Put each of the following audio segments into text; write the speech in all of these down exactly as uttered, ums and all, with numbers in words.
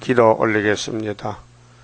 기도 올리겠습니다.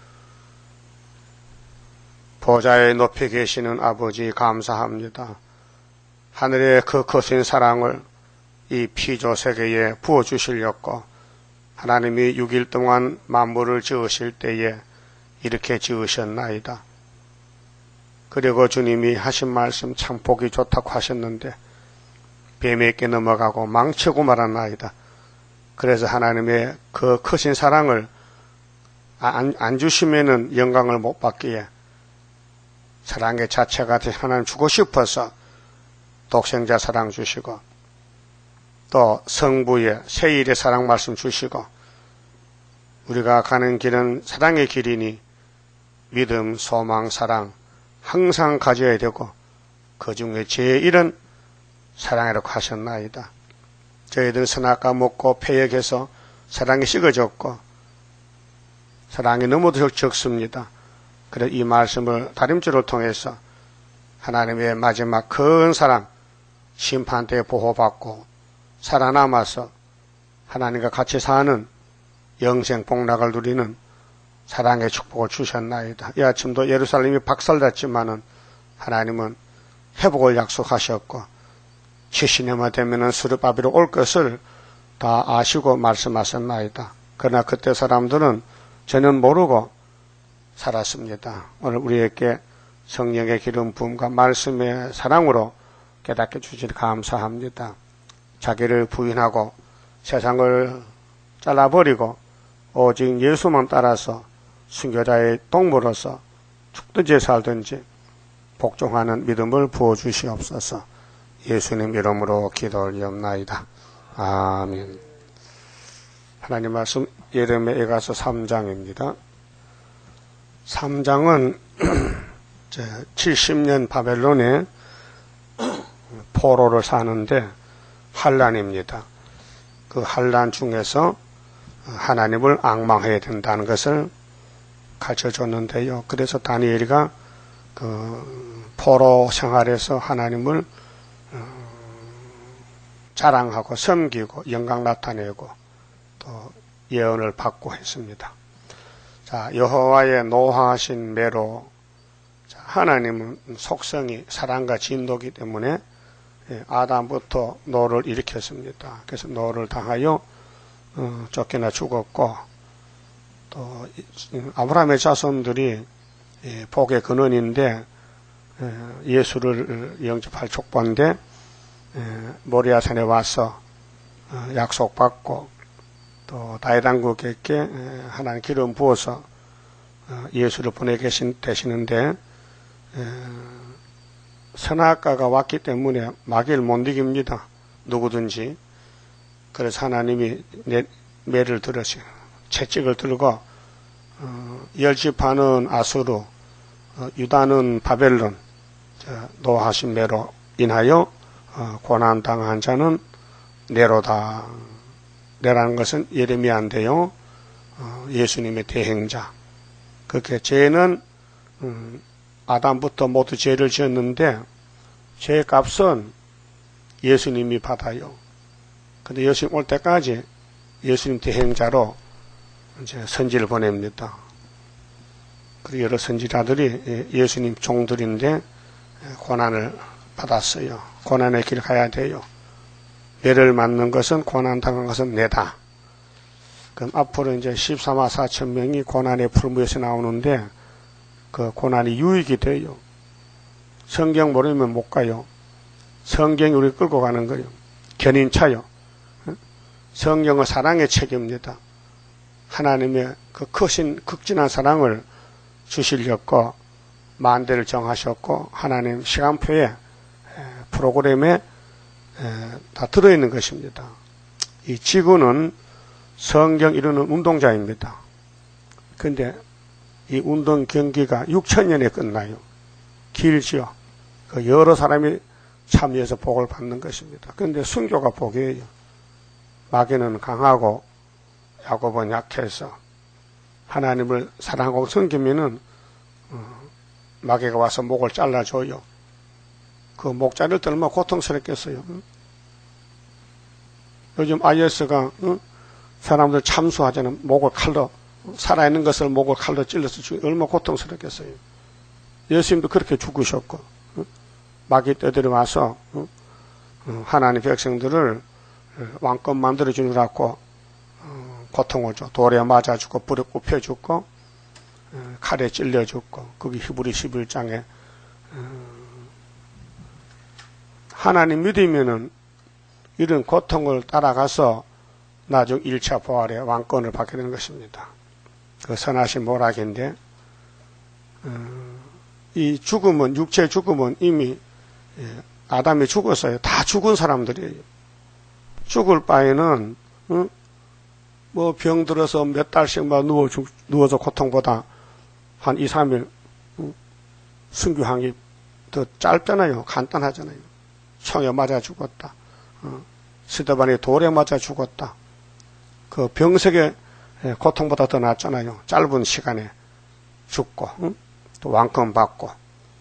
보좌에 높이 계시는 아버지 감사합니다. 하늘의 그 거센 사랑을 이 피조 세계에 부어주시려고 하나님이 육 일 동안 만물을 지으실 때에 이렇게 지으셨나이다. 그리고 주님이 하신 말씀 참 보기 좋다고 하셨는데 뱀에게 넘어가고 망치고 말았나이다. 그래서 하나님의 그 크신 사랑을 안, 안 주시면은 영광을 못 받기에 사랑의 자체가 하나님 주고 싶어서 독생자 사랑 주시고 또 성부의 세일의 사랑 말씀 주시고 우리가 가는 길은 사랑의 길이니 믿음, 소망, 사랑 항상 가져야 되고 그 중에 제일은 사랑이라고 하셨나이다. 저희들은 선악과 먹고 패역해서 사랑이 식어졌고 사랑이 너무도 적습니다. 그래서 이 말씀을 다림줄을 통해서 하나님의 마지막 큰 사랑 심판 때 보호받고 살아남아서 하나님과 같이 사는 영생 복락을 누리는 사랑의 축복을 주셨나이다. 이 아침도 예루살렘이 박살났지만은 하나님은 회복을 약속하셨고 칠십 년만 되면은 수르바벨로 올 것을 다 아시고 말씀하셨나이다. 그러나 그때 사람들은 전혀 모르고 살았습니다. 오늘 우리에게 성령의 기름 부음과 말씀의 사랑으로 깨닫게 주시니 감사합니다. 자기를 부인하고 세상을 잘라버리고 오직 예수만 따라서 순교자의 동무로서 죽든지 살든지 복종하는 믿음을 부어주시옵소서. 예수님 이름으로 기도 올리옵나이다. 아멘. 하나님 말씀 예레미야서 삼 장입니다. 삼 장은 칠십 년 바벨론에 포로를 사는데 환란입니다. 그 환란 중에서 하나님을 앙망해야 된다는 것을 가르쳐줬는데요. 그래서 다니엘이가 그 포로 생활에서 하나님을 자랑하고 섬기고 영광 나타내고 또 예언을 받고 했습니다. 자, 여호와의 노하신 매로 하나님은 속성이 사랑과 진도이기 때문에 아담부터 노를 일으켰습니다. 그래서 노를 당하여 어, 쫓겨나 죽었고 또 아브라함의 자손들이 예, 복의 근원인데 예, 예수를 영접할 족보인데 예, 모리아산에 와서 어, 약속받고 또 다윗왕국에게 예, 하나님 기름 부어서 어, 예수를 보내 계신 되시는데 예, 선악과가 왔기 때문에 마귀를 못 이깁니다. 누구든지. 그래서 하나님이 내, 매를 들으시 채찍을 들고 어, 열지파는 아수르, 어, 유다는 바벨론, 노하신 매로 인하여 어, 고난당한 자는 네로다. 네라는 것은 예레미야인데요. 어, 예수님의 대행자. 그렇게 죄는 음, 아담부터 모두 죄를 지었는데 죄의 값은 예수님이 받아요. 근데 예수님 올 때까지 예수님 대행자로 이제 선지를 보냅니다. 그리고 여러 선지자들이 예수님 종들인데 고난을 받았어요. 고난의 길 가야 돼요. 매를 맞는 것은 고난 당한 것은 내다. 그럼 앞으로 이제 십삼만 사천 명이 고난의 풀무에서 나오는데 그 고난이 유익이 돼요. 성경 모르면 못 가요. 성경이 우리 끌고 가는 거예요. 견인차요. 성경은 사랑의 책입니다. 하나님의 그 크신 극진한 사랑을 주시려고 만대를 정하셨고 하나님 시간표에 프로그램에 다 들어있는 것입니다. 이 지구는 성경 이루는 운동장입니다. 그런데 이 운동 경기가 육천 년에 끝나요. 길지요. 그 여러 사람이 참여해서 복을 받는 것입니다. 그런데 순교가 복이에요. 마귀는 강하고 야곱은 약해서 하나님을 사랑하고 섬기면은 어, 마귀가 와서 목을 잘라줘요. 그 목자를 들면 고통스럽겠어요. 응? 요즘 아이에스가 응? 사람들 참수하자는 목을 칼로 살아있는 것을 목을 칼로 찔러서 죽이 얼마나 고통스럽겠어요. 예수님도 그렇게 죽으셨고, 마귀 떼들이 와서 하나님 백성들을 왕권 만들어 주느라고 고통을 줘. 돌에 맞아 죽고 불에 굽혀 죽고 칼에 찔려 죽고, 그게 히브리 십일 장에 하나님 믿으면은 이런 고통을 따라가서 나중 일 차 부활의 왕권을 받게 되는 것입니다. 그 선하신 모락인데, 이 죽음은, 육체 죽음은 이미 아담이 죽었어요. 다 죽은 사람들이에요. 죽을 바에는 뭐 병 들어서 몇 달씩만 누워 죽, 누워서 고통보다 한 이, 삼 일 순교하기 더 짧잖아요. 간단하잖아요. 총에 맞아 죽었다. 스데반이 돌에 맞아 죽었다. 그 병석의 고통보다 더 낫잖아요. 짧은 시간에 죽고, 응? 또 왕권 받고.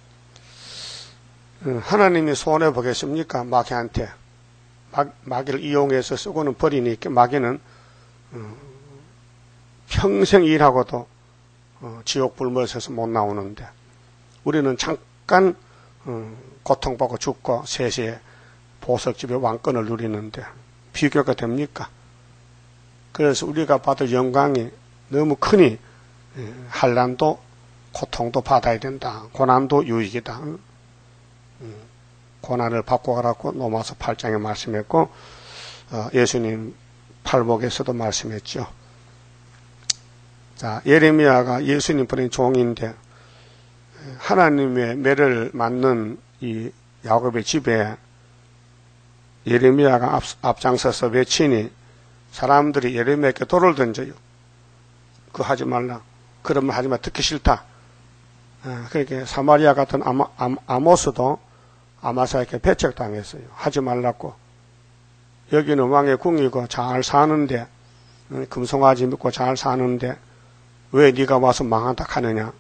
하나님이 손해 보겠습니까? 마귀한테. 마, 마귀를 이용해서 쓰고는 버리니까 마귀는 음, 평생 일하고도 어, 지옥 불못에서 못 나오는데, 우리는 잠깐 음, 고통받고 죽고 세시에 보석집의 왕권을 누리는데 비교가 됩니까? 그래서 우리가 받을 영광이 너무 크니 한란도 고통도 받아야 된다. 고난도 유익이다. 고난을 받고 가라고 로마서 팔 장에 말씀했고, 예수님 팔복에서도 말씀했죠. 자, 예레미야가 예수님 보낸 종인데 하나님의 매를 맞는 이 야곱의 집에 예레미야가 앞, 앞장서서 외치니 사람들이 예레미야에게 돌을 던져요. 그거 하지 말라. 그러면 하지 마. 듣기 싫다. 그렇게 사마리아 같은 아마, 아모스도 아마사에게 배척당했어요. 하지 말라고. 여기는 왕의 궁이고 잘 사는데, 금송아지 믿고 잘 사는데 왜 네가 와서 망한다 하느냐.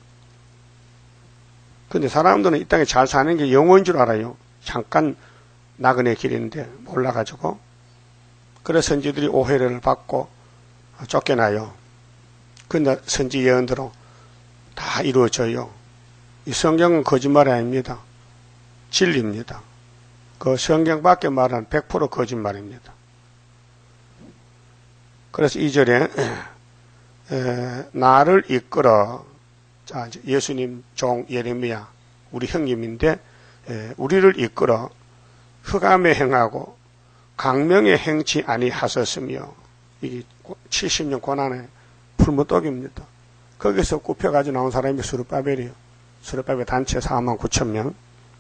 근데 사람들은 이 땅에 잘 사는 게 영원인 줄 알아요. 잠깐 나그네 길인데 몰라가지고. 그래서 선지들이 오해를 받고 쫓겨나요. 근데 선지 예언대로 다 이루어져요. 이 성경은 거짓말이 아닙니다. 진리입니다. 그 성경 밖에 말하는 백 퍼센트 거짓말입니다. 그래서 이 절에 에, 나를 이끌어, 자, 이제 예수님 종 예레미야 우리 형님인데 에, 우리를 이끌어 흑암에 행하고 강명에 행치 아니하셨으며, 이게 칠십 년 고난의 풀무떡입니다. 거기서 굽혀가지고 나온 사람이 스룹바벨이에요. 스룹바벨 단체 사만 구천 명.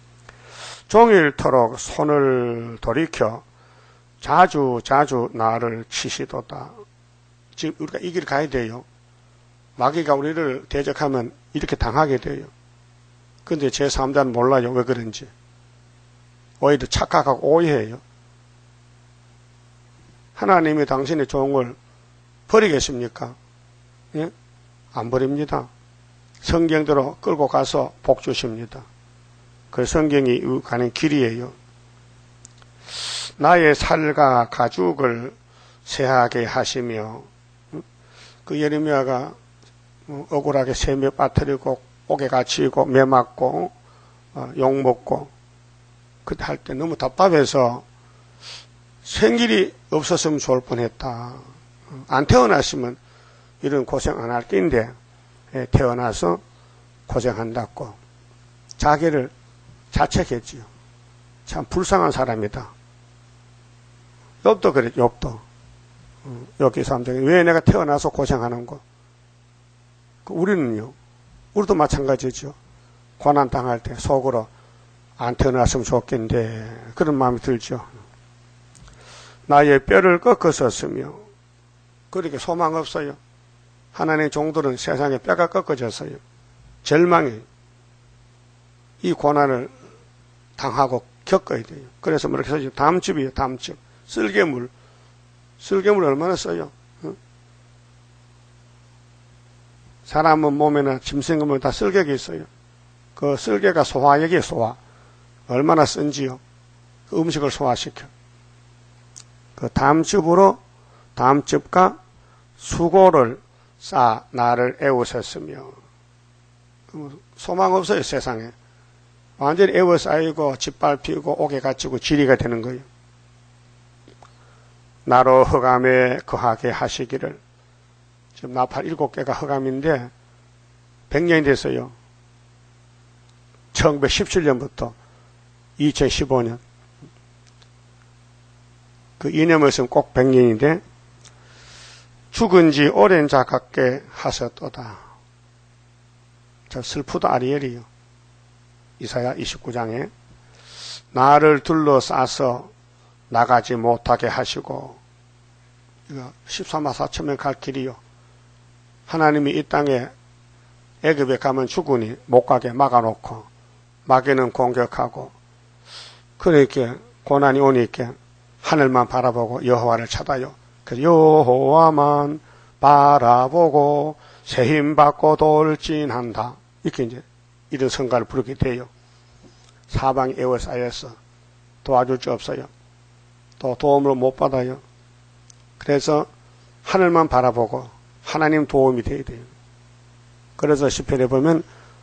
종일토록 손을 돌이켜 자주 자주 나를 치시도다. 지금 우리가 이 길 가야 돼요. 마귀가 우리를 대적하면 이렇게 당하게 돼요. 근데 제삼 자는 몰라요. 왜 그런지. 오히려 착각하고 오해해요. 하나님이 당신의 종을 버리겠습니까? 예? 안 버립니다. 성경대로 끌고 가서 복 주십니다. 그 성경이 가는 길이에요. 나의 살과 가죽을 새하게 하시며, 그 예레미야가 억울하게 세며 빠뜨리고 옥에 갇히고 매 맞고 욕 먹고 그때 할 때 너무 답답해서 생길이 없었으면 좋을 뻔했다. 안 태어났으면 이런 고생 안 할 낀데 태어나서 고생한다고 자기를 자책했지요. 참 불쌍한 사람이다. 욥도 그래, 욥도. 욥기 삼 장에 왜 내가 태어나서 고생하는 거? 우리는요, 우리도 마찬가지죠. 고난 당할 때 속으로 안 태어났으면 좋겠는데 그런 마음이 들죠. 나의 뼈를 꺾었었으며, 그렇게 소망 없어요. 하나님의 종들은 세상에 뼈가 꺾어졌어요. 절망이 이 고난을 당하고 겪어야 돼요. 그래서 뭐렇게 써요? 담즙이에요. 담즙. 쓸개물. 쓸개물 얼마나 써요? 어? 사람은 몸에나 짐승의 몸에 다 쓸개가 있어요. 그 쓸개가 소화액이에요. 소화. 얼마나 쓴지요. 그 음식을 소화시켜. 그 담즙으로, 담즙과 수고를 쌓아 나를 애우셨으며. 소망 없어요, 세상에. 완전히 애워싸이고 짓밟히고 옥에 갇히고 지리가 되는 거예요. 나로 흑암에 거하게 하시기를. 지금 나팔 일곱 개가 흑암인데 백 년이 됐어요. 천구백십칠 년부터 이천십오 년. 그 이념을 쓰면 꼭 백 년인데 죽은 지 오랜 자 같게 하셨도다. 저 슬프다 아리엘이요. 이사야 이십구 장에 나를 둘러싸서 나가지 못하게 하시고, 이거 십삼만 사천 명 갈 길이요. 하나님이 이 땅에 애굽에 가면 죽으니 못 가게 막아놓고 마귀는 공격하고, 그렇게 고난이 오니까 하늘만 바라보고 여호와를 찾아요. 그래서 여호와만 바라보고 새 힘 받고 돌진한다. 이렇게 이제 이런 성가를 부르게 돼요. 사방이 에워싸여서 도와줄 수 없어요. 또 도움을 못 받아요. 그래서 하늘만 바라보고 하나님 도움이 돼야 돼요. 그래서 시편에 보면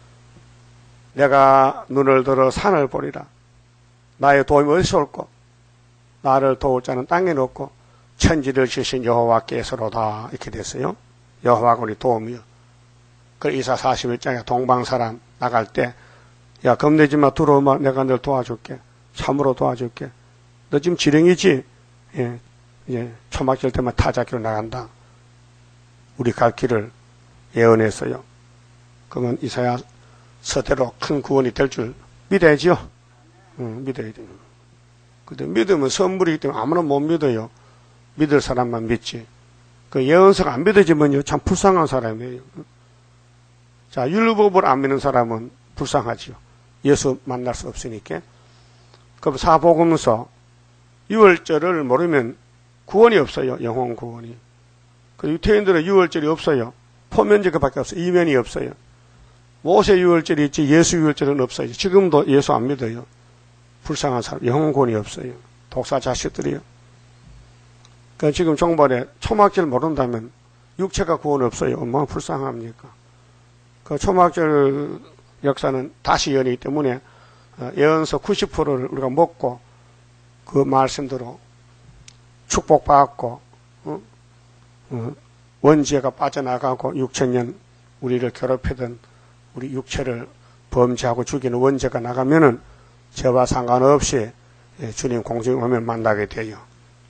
내가 눈을 들어 산을 보리라. 나의 도움이 어디서 올꼬? 나를 도울 자는 땅에 없고 천지를 지으신 여호와께서로다. 이렇게 됐어요. 여호와가 우리 도움이요. 그 이사 사십일 장에 동방사람 나갈 때, 야, 겁내지 마, 들어오마, 내가 널 도와줄게. 참으로 도와줄게. 너 지금 지렁이지? 예, 예, 초막질 때만 타작기로 나간다. 우리 갈 길을 예언했어요. 그러면 이사야 서대로 큰 구원이 될 줄 믿어야지요. 응, 믿어야 돼요. 근데 믿으면 선물이기 때문에 아무나 못 믿어요. 믿을 사람만 믿지. 그 예언서가 안 믿어지면요, 참 불쌍한 사람이에요. 자, 율법을 안 믿는 사람은 불쌍하지요. 예수 만날 수 없으니까. 그럼 사복음서 유월절을 모르면 구원이 없어요. 영혼 구원이. 그 유태인들은 유월절이 없어요. 포면제가 없어요. 이면이 없어요. 모세 유월절이 있지 예수 유월절은 없어요. 지금도 예수 안 믿어요. 불쌍한 사람, 영혼 구원이 없어요. 독사 자식들이요. 그러니까 지금 종발에 초막절 모른다면 육체가 구원 없어요. 얼마나 불쌍합니까? 그 초막절 역사는 다시 연이기 때문에 예언서 구십 퍼센트를 우리가 먹고 그 말씀대로 축복받고 어? 어, 원죄가 빠져나가고 육천 년 우리를 괴롭히던 우리 육체를 범죄하고 죽이는 원죄가 나가면은 죄와 상관없이 주님 공중에 오면 만나게 돼요.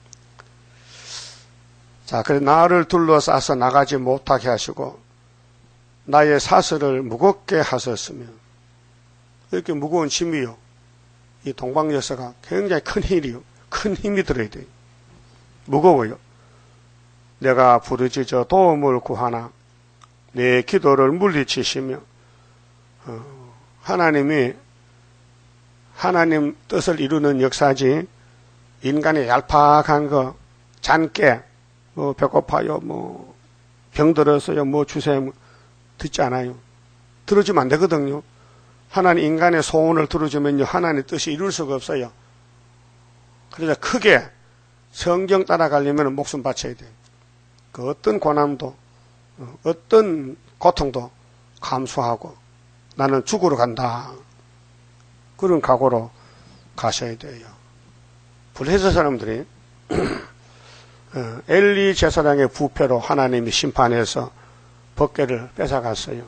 자, 그래서 나를 둘러싸서 나가지 못하게 하시고 나의 사슬을 무겁게 하셨으며, 이렇게 무거운 짐이요. 이 동방여서가 굉장히 큰 힘이요. 큰 힘이 들어야 돼요. 무거워요. 내가 부르짖어 도움을 구하나 내 기도를 물리치시며, 어, 하나님이 하나님 뜻을 이루는 역사지 인간의 얄팍한 거, 잔깨, 뭐 배고파요, 뭐 병들었어요, 뭐 주세요, 듣지 않아요. 들어주면 안 되거든요. 하나님 인간의 소원을 들어주면요, 하나님의 뜻이 이룰 수가 없어요. 그래서 크게 성경 따라가려면 목숨 바쳐야 돼요. 그 어떤 고난도, 어떤 고통도 감수하고 나는 죽으러 간다. 그런 각오로 가셔야 돼요. 블레셋 사람들이 엘리 제사장의 부패로 하나님이 심판해서 법궤를 뺏어갔어요.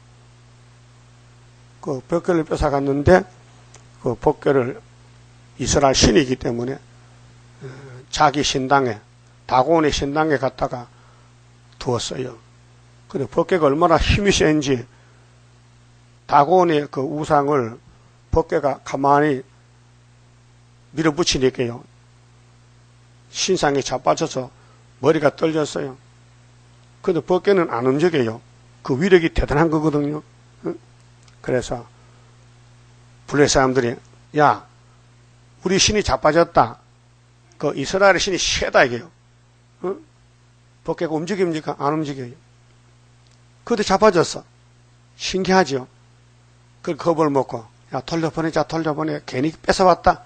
그 법궤를 뺏어갔는데 그 법궤를 이스라엘 신이기 때문에 자기 신당에, 다곤의 신당에 갖다가 두었어요. 근데 법궤가 얼마나 힘이 센지 다곤의 그 우상을 법궤가 가만히 밀어붙이니까요, 신상이 자빠져서 머리가 떨렸어요. 근데 법궤는 안 움직여요. 그 위력이 대단한 거거든요. 그래서 블레셋 사람들이, 야, 우리 신이 자빠졌다. 그 이스라엘의 신이 세다 이게요. 어? 법궤가 움직입니까? 안 움직여요. 그때 자빠졌어. 신기하죠. 그 겁을 먹고, 야, 돌려보내자, 돌려보내. 괜히 뺏어왔다.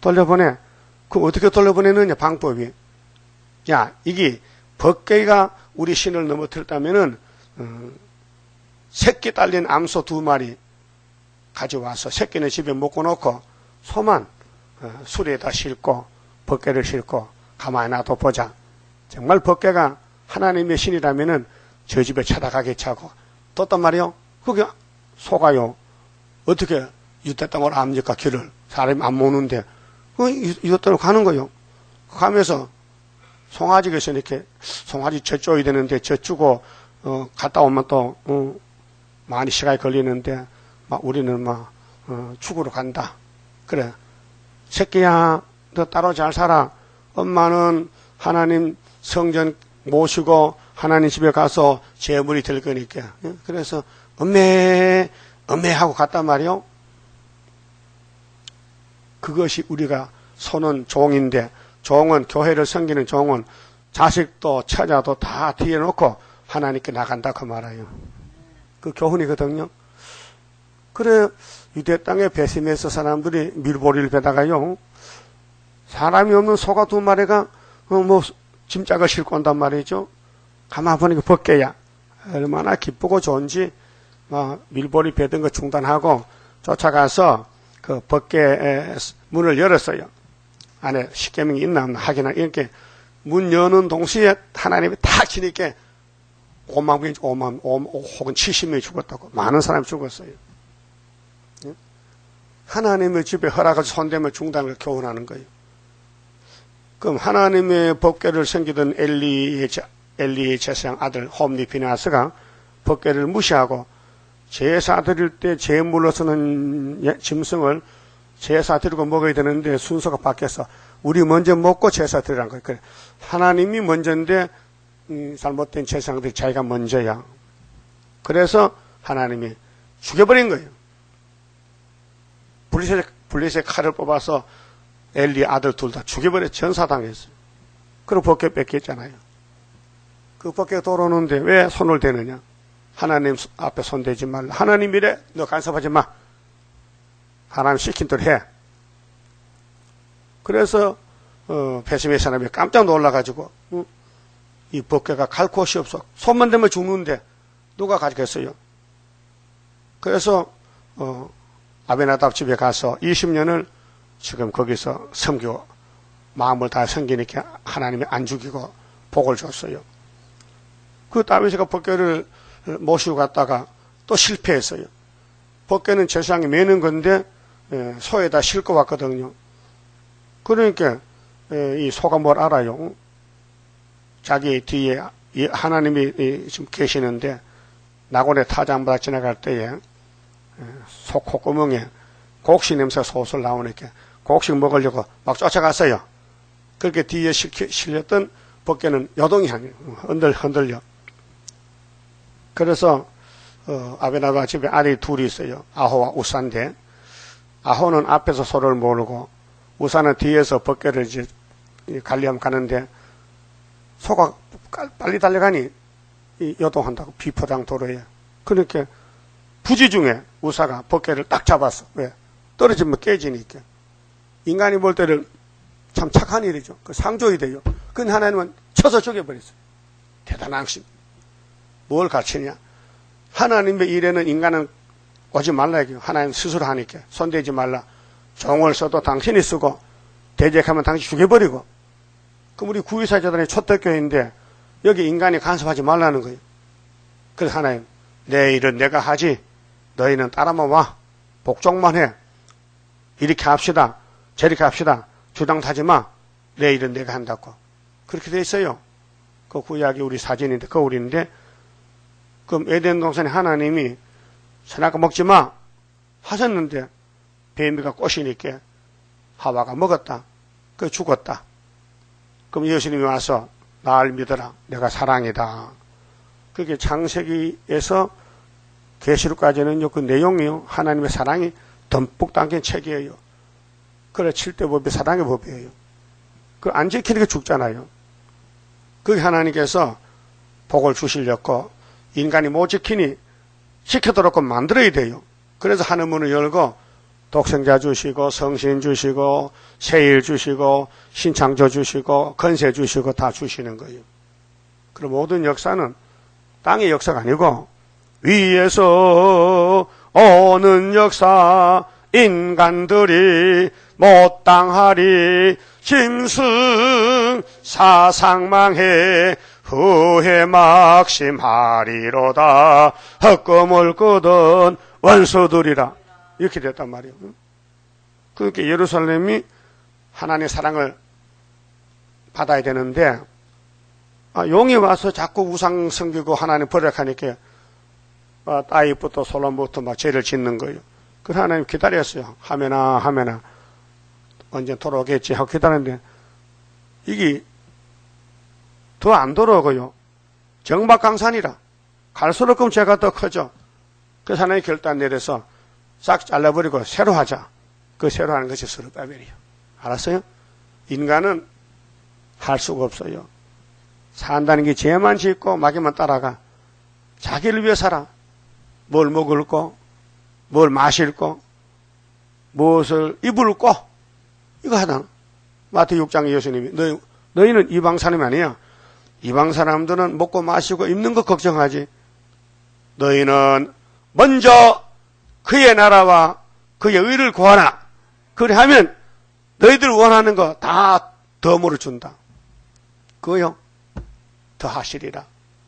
돌려보내. 그 어떻게 돌려보내느냐, 방법이. 야, 이게 법궤가 우리 신을 넘어뜨렸다면은 어, 새끼 딸린 암소 두 마리 가져와서 새끼는 집에 먹고 놓고 소만 어, 수레에다 싣고 법궤를 싣고 가만히 놔둬 보자. 정말 법궤가 하나님의 신이라면은 저 집에 찾아가겠지 하고 떴단 말이요. 그게 소가요. 어떻게 유대 땅을 압니까? 길을 사람이 안 모는데 그 유대 땅으로 가는 거요. 가면서 송아지에서 이렇게 송아지 젖줘야 되는데 젖주고 어, 갔다 오면 또 어, 많이 시간이 걸리는데 막 우리는 막 어, 죽으러 간다. 그래 새끼야 너 따로 잘 살아. 엄마는 하나님 성전 모시고 하나님 집에 가서 제물이 될 거니까. 그래서 엄매 엄매 하고 갔단 말이요. 그것이 우리가 손은 종인데 종은 교회를 섬기는 종은 자식도 처자도 다 뒤에 놓고 하나님께 나간다 그 말이에요. 그 교훈이거든요. 그래 유대 땅에 배심해서 사람들이 밀보리를 베다가요. 사람이 없는 소가 두 마리가 어, 뭐 짐짝을 싣고 온단 말이죠. 가만 보니까 법궤야. 얼마나 기쁘고 좋은지 막 밀보리 베던 거 중단하고 쫓아가서 그 법궤 문을 열었어요. 안에 십계명이 있나 없나 하기나 이렇게 문 여는 동시에 하나님이 탁 치니까 오만 명이 오만 혹은 칠십 명이 죽었다고. 많은 사람이 죽었어요. 하나님의 집에 허락을 손대면 중단을 교훈하는 거예요. 그럼 하나님의 법궤를 섬기던 엘리의, 엘리의 제사장 아들 홈리 비나스가 법궤를 무시하고 제사 드릴 때 제물로서는 짐승을 제사 드리고 먹어야 되는데 순서가 바뀌어서 우리 먼저 먹고 제사 드리라는 거예요. 그래. 하나님이 먼저인데 음, 잘못된 제사장들이 자기가 먼저야. 그래서 하나님이 죽여버린 거예요. 블리셋, 블리셋 칼을 뽑아서 엘리 아들 둘 다 죽여버려 전사당했어요. 그리고 법궤 뺏겼잖아요. 그 법궤 돌아오는데 왜 손을 대느냐? 하나님 앞에 손대지 말라. 하나님 이래 너 간섭하지 마. 하나님 시킨 대로 해. 그래서 어, 배심의 사람이 깜짝 놀라가지고 어? 이 법궤가 갈 곳이 없어. 손만 대면 죽는데 누가 가지겠어요? 그래서 어, 아베나답 집에 가서 이십 년을 지금 거기서 섬기고 마음을 다 섬기니까 하나님이 안 죽이고 복을 줬어요. 그 다윗이가 법궤를 모시고 갔다가 또 실패했어요. 법궤는 제사장이 매는 건데 소에다 싣고 왔거든요. 그러니까 이 소가 뭘 알아요? 자기 뒤에 하나님이 지금 계시는데 낙원의 타장보다 지나갈 때에 소 콧구멍에 곡식 냄새가 솔솔 나오니까 곡식 먹으려고 막 쫓아갔어요. 그렇게 뒤에 실렸던 법궤는 요동이 아니에요. 흔들, 흔들려. 그래서 어, 아베나답 집에 아들이 둘이 있어요. 아호와 우사인데 아호는 앞에서 소를 모르고 우사는 뒤에서 법궤를 이제 관리하면 가는데 소가 빨리 달려가니 요동한다고 비포장 도로에. 그러니까 부지 중에 우사가 법궤를 딱 잡았어. 왜? 떨어지면 깨지니까. 인간이 볼 때는 참 착한 일이죠. 그 상조이 돼요. 근데 하나님은 쳐서 죽여버렸어요. 대단한 심. 뭘 가르치냐? 하나님의 일에는 인간은 오지 말라 얘기해요. 하나님 스스로 하니까. 손대지 말라. 종을 써도 당신이 쓰고 대적하면 당신 죽여버리고. 그럼 우리 구이사재단이 초대교회인데 여기 인간이 간섭하지 말라는 거예요. 그래서 하나님 내 일은 내가 하지 너희는 따라만 와. 복종만 해. 이렇게 합시다. 저렇게 합시다. 주당 타지 마. 내 일은 내가 한다고. 그렇게 돼 있어요. 그 구약이 우리 사진인데 거울인데 그럼 에덴 동산에 하나님이 선악과 먹지 마 하셨는데 뱀이가 꼬시니까 하와가 먹었다. 그 죽었다. 그럼 예수님이 와서 나를 믿어라. 내가 사랑이다. 그게 창세기에서 계시록까지는 그 내용이요. 하나님의 사랑이 듬뿍 담긴 책이에요. 그래 칠대 법이 사랑의 법이에요. 그 안 지키니까 죽잖아요. 그게 하나님께서 복을 주시려고 인간이 못 지키니 지켜도록 만들어야 돼요. 그래서 하늘문을 열고 독생자 주시고 성신 주시고 세일 주시고 신창조 주시고 건세 주시고 다 주시는 거예요. 그럼 모든 역사는 땅의 역사가 아니고 위에서 오는 역사, 인간들이 못당하리 짐승 사상망해 후회 막심하리로다 헛금을 끄던 원수들이라 이렇게 됐단 말이에요. 그러니까 예루살렘이 하나님의 사랑을 받아야 되는데 아, 용이 와서 자꾸 우상 섬기고 하나님 버려가니까 아, 다윗부터 솔로몬부터 막 죄를 짓는 거예요. 그래서 하나님 기다렸어요. 하면아 하면아 언제 돌아오겠지 하고 기다렸는데 이게 더 안 돌아오고요. 정박강산이라 갈수록 그럼 죄가 더 커져. 그래서 하나님 결단 내려서 싹 잘라버리고 새로 하자. 그 새로 하는 것이 스룹바벨이에요. 알았어요? 인간은 할 수가 없어요. 산다는 게 죄만 짓고 마귀만 따라가. 자기를 위해 살아. 뭘 먹을 거, 뭘 마실 거, 무엇을 입을 거 이거 하나. 마태육 장에 예수님이 너희, 너희는 이방 사람이 아니야. 이방 사람들은 먹고 마시고 입는 거 걱정하지. 너희는 먼저 그의 나라와 그의 의를 구하라. 그래 하면 너희들 원하는 거 다 덤으로 준다. 그거요. 더 하시리라.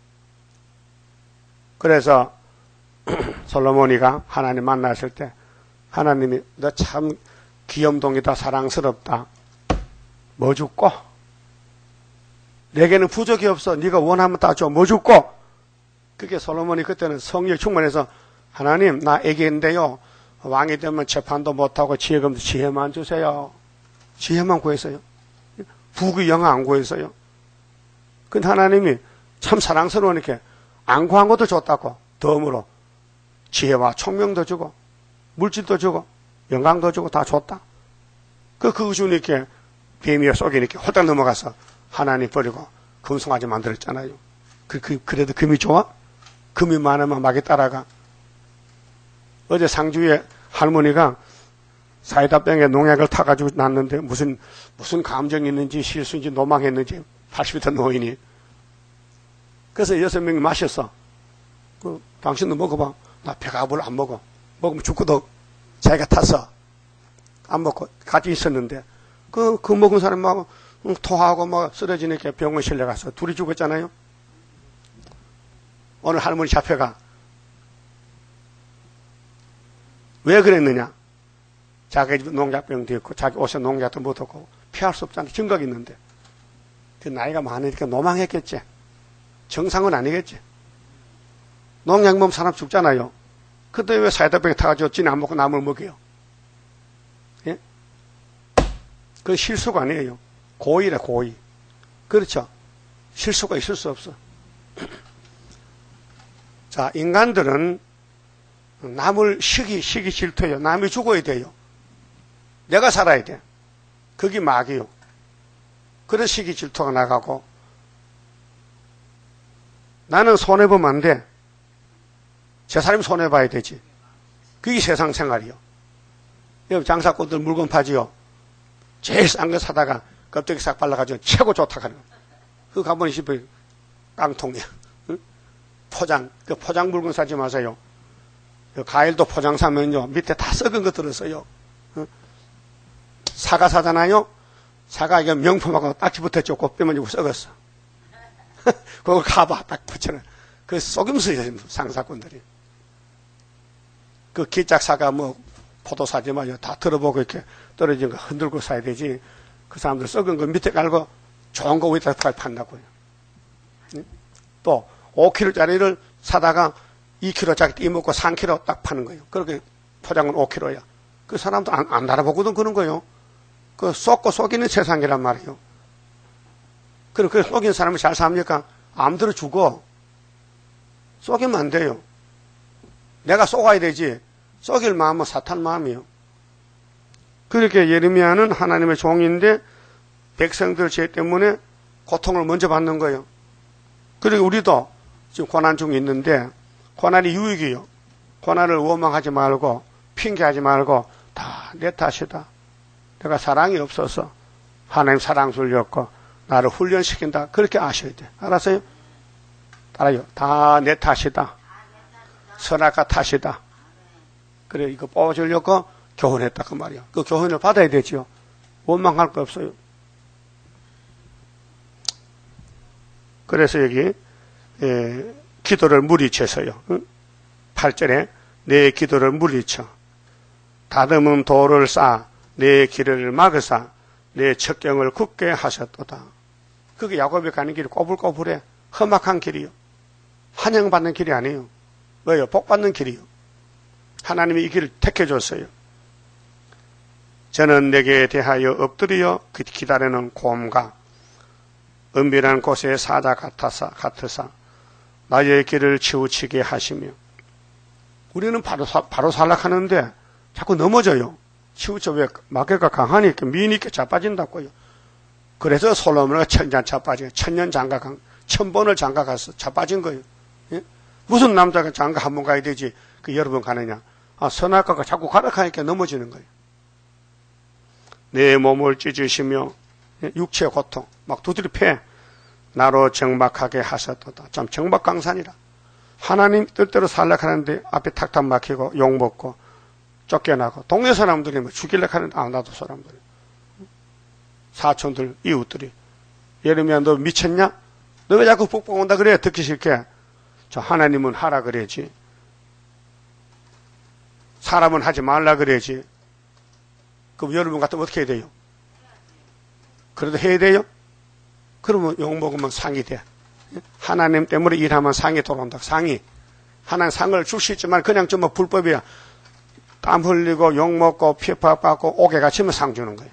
그래서 솔로몬이가 하나님 만났을 때 하나님이 너 참 귀염둥이다 사랑스럽다. 뭐 줄꼬? 내게는 부족이 없어. 네가 원하면 다 줘. 뭐 줄꼬? 그게 솔로몬이 그때는 성령 충만해서 하나님 나 애기인데요. 왕이 되면 재판도 못하고 지혜금도 지혜만 주세요. 지혜만 구했어요. 부귀 영화 안 구했어요. 근데 하나님이 참 사랑스러우니까 안 구한 것도 줬다고. 덤으로 지혜와 총명도 주고 물질도 주고 영광도 주고 다 줬다. 그 그거 주니까 뱀이여 속이니까 홀딱 넘어가서 하나님 버리고 금송아지 만들었잖아요. 그, 그, 그래도 금이 좋아? 금이 많으면 막이 따라가. 어제 상주에 할머니가 사이다병에 농약을 타가지고 났는데 무슨, 무슨 감정이 있는지 실수인지 노망했는지 팔십 대 노인이. 그래서 여섯 명이 마셨어. 그, 당신도 먹어봐. 나 배가 별로 안 먹어. 먹으면 죽고도 자기가 탔어. 안 먹고 같이 있었는데. 그, 그 먹은 사람하고 토하고 막 쓰러지니까 병원 실려가서 둘이 죽었잖아요. 오늘 할머니 잡혀가. 왜 그랬느냐? 자기 집 농작병도 있고 자기 옷에 농약도 묻었고 피할 수 없잖아. 증거가 있는데. 그 나이가 많으니까 노망했겠지. 정상은 아니겠지. 농약 먹으면 사람 죽잖아요. 그때 왜 사이다병에 타가지고 찐 안 먹고 남을 먹여요? 예? 그 실수가 아니에요. 고의래, 고의. 그렇죠. 실수가 있을 수 없어. 자, 인간들은 남을 시기, 시기 질투해요. 남이 죽어야 돼요. 내가 살아야 돼. 그게 마귀요. 그런 시기 질투가 나가고, 나는 손해보면 안 돼. 제 사람이 손해봐야 되지. 그게 세상 생활이요. 여기 장사꾼들 물건 파지요. 제일 싼 거 사다가 껍데기 싹 발라가지고 최고 좋다 하는 거. 그거 가보니 싶어요. 깡통이야. 응? 포장, 그 포장 물건 사지 마세요. 그 과일도 포장 사면요. 밑에 다 썩은 거 들었어요. 응? 사과 사잖아요. 사과 이게 명품하고 딱지 붙었죠. 꽃뼈만 주고 썩었어. 그걸 가봐. 딱 붙여놔. 그 속임수예요. 상사꾼들이. 그 기짝 사과 뭐 포도 사지 마요. 다 들어보고 이렇게 떨어진 거 흔들고 사야 되지. 그 사람들 썩은 거 밑에 깔고 좋은 거 위에다 판다고요. 또 오 킬로짜리를 사다가 이 킬로짜리 띄먹고 삼 킬로 딱 파는 거예요. 그렇게 포장은 오 킬로야. 그 사람도 안, 안 알아보거든 그런 거요. 그 쏟고 속이는 세상이란 말이에요. 그리고 그 속인 사람이 잘 삽니까? 암들어 죽어. 속이면 안 돼요. 내가 속아야 되지. 속일 마음은 사탄 마음이요. 그렇게 예레미야는 하나님의 종인데 백성들 죄 때문에 고통을 먼저 받는 거예요. 그리고 우리도 지금 고난 중에 있는데 고난이 유익이요. 고난을 원망하지 말고 핑계하지 말고 다 내 탓이다. 내가 사랑이 없어서 하나님 사랑 줄였고 나를 훈련시킨다. 그렇게 아셔야 돼. 알았어요? 따라요. 다 내 탓이다. 선악과 탓이다. 그래, 이거 뽑아주려고 교훈했다, 그 말이야. 그 교훈을 받아야 되지요. 원망할 거 없어요. 그래서 여기, 에, 기도를 물리쳐서요. 응? 팔 절에 내 기도를 물리쳐. 다듬은 돌을 쌓아 내 길을 막으사 내 척경을 굳게 하셨도다. 그게 야곱이 가는 길이 꼬불꼬불해. 험악한 길이요. 환영받는 길이 아니에요. 왜요? 복받는 길이요. 하나님이 이 길을 택해줬어요. 저는 내게 대하여 엎드려 기다리는 곰과 은밀한 곳의 사자 같아서, 같으사 나의 길을 치우치게 하시며. 우리는 바로, 바로 살락하는데 자꾸 넘어져요. 치우쳐. 왜? 마귀가 강하니까 미니까 자빠진다고요. 그래서 솔로몬은 천년 자빠져요. 천년 장가, 천번을 장가 가서 자빠진 거예요. 예? 무슨 남자가 장가 한 번 가야 되지 그 여러 번 가느냐. 아, 선악과가 자꾸 가락하니까 넘어지는 거예요. 내 몸을 찢으시며 육체의 고통 막 두드려 패 나로 정박하게 하셨도다. 참 정박강산이라. 하나님 뜻대로 살락하는데 앞에 탁탁 막히고 욕먹고 쫓겨나고 동네 사람들이 뭐 죽이려고 하는데 안 놔도 사람들이 사촌들 이웃들이 예레미야 너 미쳤냐? 너 왜 자꾸 북방 온다 그래? 듣기 싫게. 저 하나님은 하라 그래야지. 사람은 하지 말라 그래야지. 그럼 여러분 같으면 어떻게 해야 돼요? 그래도 해야 돼요? 그러면 욕먹으면 상이 돼. 하나님 때문에 일하면 상이 돌아온다. 상이. 하나님 상을 줄 수 있지만 그냥 좀 뭐 불법이야. 땀 흘리고 욕먹고 피파 받고 옥에 갇히면 상 주는 거예요.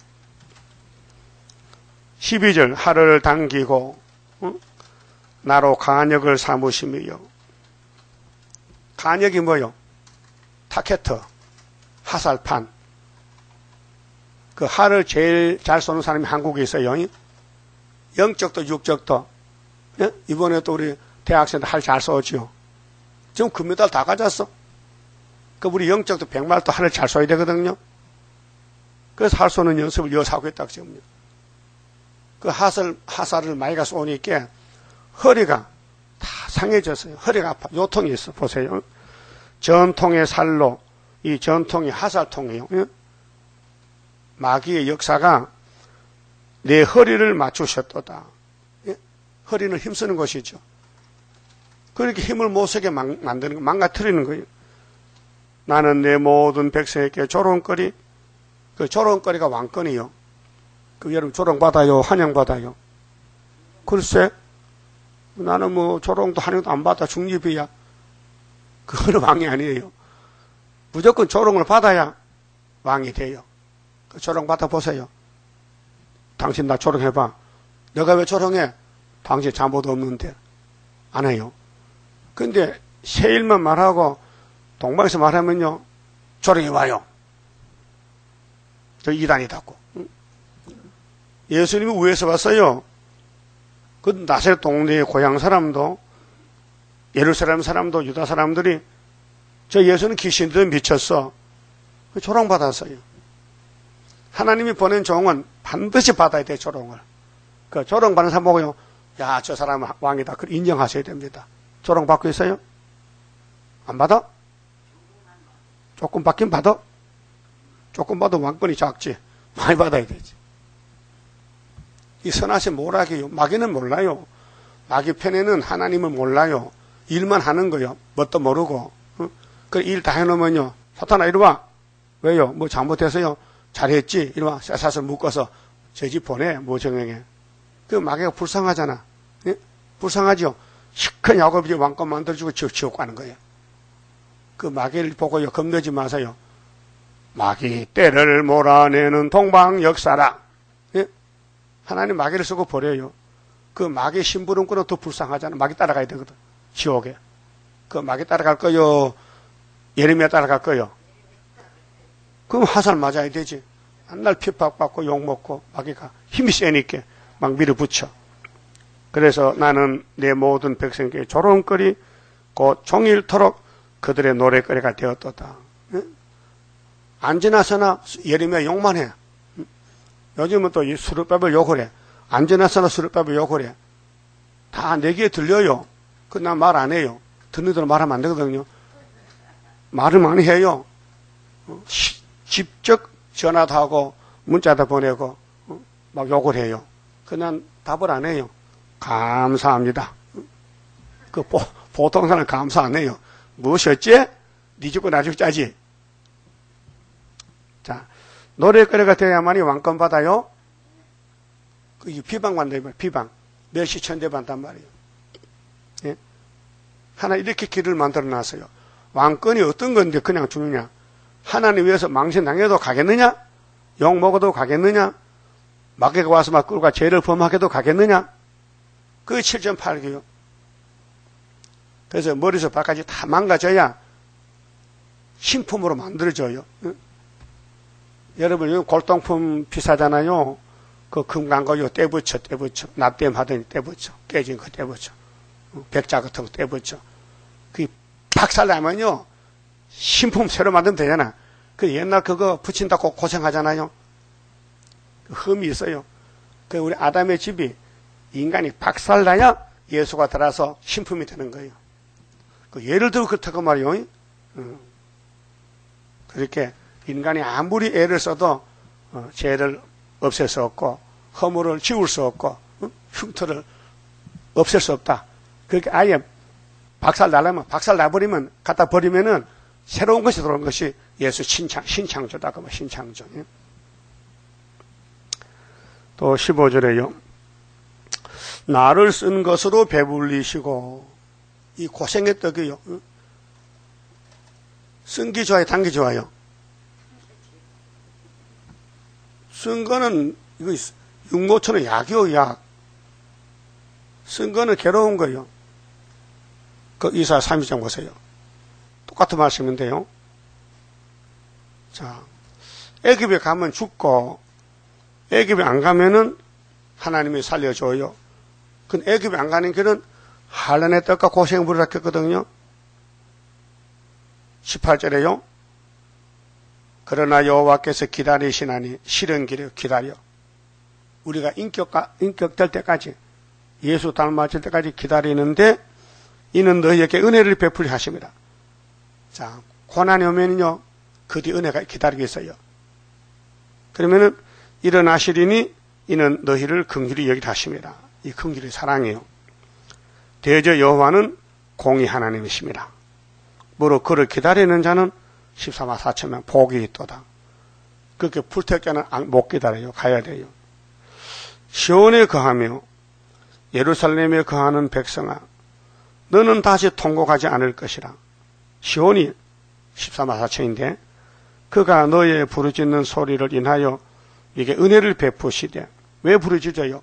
십이 절 하를 당기고 응? 나로 간역을 삼으시며. 간역이 뭐요? 타케터, 하살판. 그 활을 제일 잘 쏘는 사람이 한국에 있어요. 영적도 육적도. 예? 이번에 또 우리 대학생들 활 잘 쏘죠. 지금 금메달 다 가졌어. 그 우리 영적도 백말도 활을 잘 쏘야 되거든요. 그래서 활 쏘는 연습을 여기서 하고 있다고 지금요. 그 하살, 하살을 많이가 쏘니까 허리가 다 상해졌어요. 허리가 아파. 요통이 있어. 보세요. 전통의 살로 이 전통이 하살통이에요. 예? 마귀의 역사가 내 허리를 맞추셨도다. 예? 허리는 힘쓰는 것이죠. 그렇게 힘을 못 쓰게 망, 만드는 거, 망가뜨리는 거예요. 나는 내 모든 백성에게 조롱거리, 그 조롱거리가 왕권이요. 그 여러분 조롱받아요? 환영받아요? 글쎄, 나는 뭐 조롱도 환영도 안 받아. 중립이야. 그거는 왕이 아니에요. 무조건 조롱을 받아야 왕이 돼요. 그 조롱 받아보세요. 당신 나 조롱해봐. 내가 왜 조롱해? 당신 잘못 없는데. 안 해요. 근데 세일만 말하고 동방에서 말하면요. 조롱해 와요. 저 이단이다고. 예수님이 위에서 왔어요. 그 나사렛 동네의 고향 사람도 예루살렘 사람도 유다 사람들이 저 예수는 귀신들 미쳤어. 조롱받았어요. 하나님이 보낸 종은 반드시 받아야 돼, 조롱을. 그 조롱받는 사람 보고요. 야, 저 사람은 왕이다. 그걸 인정하셔야 됩니다. 조롱받고 있어요? 안 받아? 조금 받긴 받아? 조금 받아 왕권이 작지. 많이 받아야 되지. 이 선하신 모락이요. 마귀는 몰라요. 마귀 편에는 하나님을 몰라요. 일만 하는 거요. 뭣도 모르고. 어? 그 일 다 해놓으면요. 사탄아, 이리 와. 왜요? 뭐 잘못해서요. 잘했지. 이리 와. 쇠사슬 묶어서 제 집 보내. 뭐 정형에. 그 마귀가 불쌍하잖아. 예? 불쌍하죠? 시큰 야곱이 왕권 만들어주고 지옥 가는 거예요. 그 마귀를 보고요. 겁내지 마세요. 마귀 때를 몰아내는 동방 역사라. 예? 하나님 마귀를 쓰고 버려요. 그 마귀 심부름꾼은 더 불쌍하잖아. 마귀 따라가야 되거든. 지옥에. 그 마귀 따라갈 거요? 예레미야 따라갈 거요? 그럼 화살 맞아야 되지. 한날 핍박받고 욕먹고 마귀가 힘이 세니까 막 밀어붙여. 그래서 나는 내 모든 백성에게 조롱거리 곧 종일토록 그들의 노래거리가 되었도다. 안 지나서나 예레미야 욕만 해. 요즘은 또 이 수르밥을 욕을 해. 안 지나서나 수르밥을 욕을 해. 다 내 귀에 들려요. 그 난 말 안 해요. 듣는 대로 말하면 안 되거든요. 말을 많이 해요. 어, 시, 직접 전화도 하고 문자도 보내고 어, 막 욕을 해요. 그 난 답을 안 해요. 감사합니다. 그 보, 보통 사람 감사 안 해요. 무엇이었지? 니 죽고 나 죽자지. 자, 노래거리가 되어야만이 왕권 받아요. 그 비방받는다 말이에요. 비방. 멸시천대 받단 말이에요. 예? 하나 이렇게 길을 만들어 놨어요. 왕권이 어떤 건데 그냥 주느냐? 하나님 위해서 망신당해도 가겠느냐? 욕 먹어도 가겠느냐? 마귀가 와서 막 끌고 죄를 범하게도 가겠느냐? 그게 칠 점 팔 개요. 그래서 머리에서 발까지 다 망가져야 신품으로 만들어져요. 응? 여러분, 여기 골동품 비싸잖아요. 그 금강거요 떼붙여, 떼붙여. 납땜 하더니 떼붙여. 깨진 거 떼붙여. 백자 같은 거 떼붙여. 그 박살나면요. 신품 새로 만들면 되잖아. 그 옛날 그거 붙인다고 고생하잖아요. 흠이 있어요. 그 우리 아담의 집이 인간이 박살나야 예수가 들어서 신품이 되는 거예요. 그 예를 들어 그렇다고 말이요. 어. 그렇게 인간이 아무리 애를 써도 어, 죄를 없앨 수 없고 허물을 지울 수 없고 어? 흉터를 없앨 수 없다. 그렇게 아예 박살 나려면 박살 나버리면 갖다 버리면은 새로운 것이 들어오는 것이 예수 신창, 신창조다. 그 신창조. 예? 또 십오 절에요. 나를 쓴 것으로 배불리시고 이 고생의 떡이요. 쓴 게 좋아요? 단 게 좋아요? 쓴 거는 이거 육모초는 약이요, 약. 쓴 거는 괴로운 거예요. 그 이사야 삼십 장 보세요. 똑같은 말씀인데요. 자, 애굽에 가면 죽고 애굽에 안 가면은 하나님이 살려줘요. 근데 애굽에 안 가는 길은 한란의 떡과 고생을 부르셨거든요. 십팔 절에요. 그러나 여호와께서 기다리시나니 싫은 길에 기다려. 우리가 인격가, 인격될 때까지 예수 닮아질 때까지 기다리는데 이는 너희에게 은혜를 베풀리 하십니다. 자, 고난이 오면요 그 뒤 은혜가 기다리고 있어요. 그러면은 일어나시리니 이는 너희를 긍휼히 여기라 하십니다. 이 긍휼이 사랑이에요. 대저 여호와는 공의 하나님이십니다. 무릇 그를 기다리는 자는 십사만 사천명 복이 있도다. 그렇게 불택자는 못 기다려요. 가야 돼요. 시온에 거하며 예루살렘에 거하는 백성아 너는 다시 통곡하지 않을 것이라. 시온이 십사만 사천인데 그가 너의 부르짖는 소리를 인하여 이게 은혜를 베푸시되 왜 부르짖어요?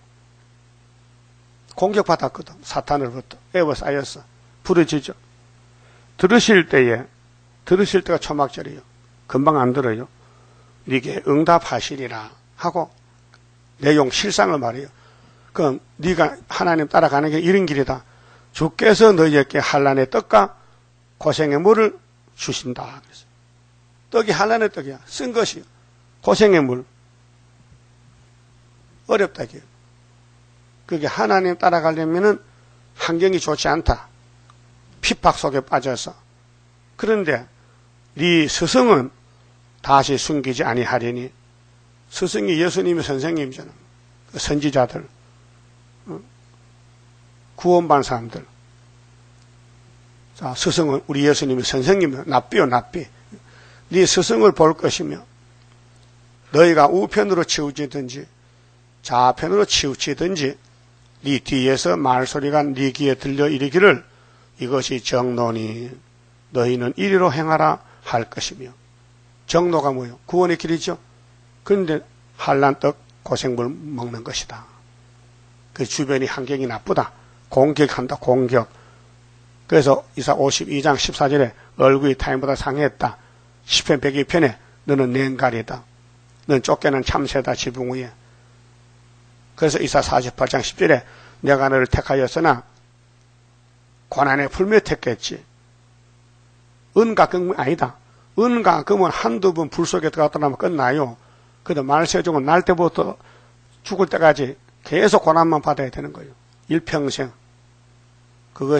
공격받았거든. 사탄으로부터 에워싸였어. 부르짖어. 들으실 때에 들으실 때가 초막절이에요. 금방 안 들어요. 네게 응답하시리라 하고 내용 실상을 말해요. 그럼 네가 하나님 따라가는 게 이런 길이다. 주께서 너희에게 한란의 떡과 고생의 물을 주신다. 그래서 떡이 한란의 떡이야. 쓴 것이요. 고생의 물. 어렵다 이게. 그게 하나님 따라가려면은 환경이 좋지 않다. 핍박 속에 빠져서. 그런데 네 스승은 다시 숨기지 아니하리니. 스승이 예수님의 선생님이잖아. 선지자들, 구원받은 사람들. 자, 스승은 우리 예수님의 선생님이요. 납비요, 납비. 네 스승을 볼 것이며 너희가 우편으로 치우치든지 좌편으로 치우치든지 네 뒤에서 말소리가 네 귀에 들려 이르기를 이것이 정로니 너희는 이리로 행하라 할 것이며. 정로가 뭐예요? 구원의 길이죠. 그런데 한란떡 고생물 먹는 것이다. 그 주변이 환경이 나쁘다. 공격한다. 공격. 그래서 이사 오십이 장 십사 절에 얼굴이 타인보다 상했다. 시편 백이 편에 너는 냉갈이다. 너는 쫓겨난 참새다 지붕 위에. 그래서 이사 사십팔 장 십 절에 내가 너를 택하였으나 고난에 풀며 택했지. 은과 금은 아니다. 은과 금은 한두 번 불 속에 들어갔다 나면 끝나요. 그래도 말세종은 날 때부터 죽을 때까지 계속 고난만 받아야 되는 거예요. 일평생. 그것이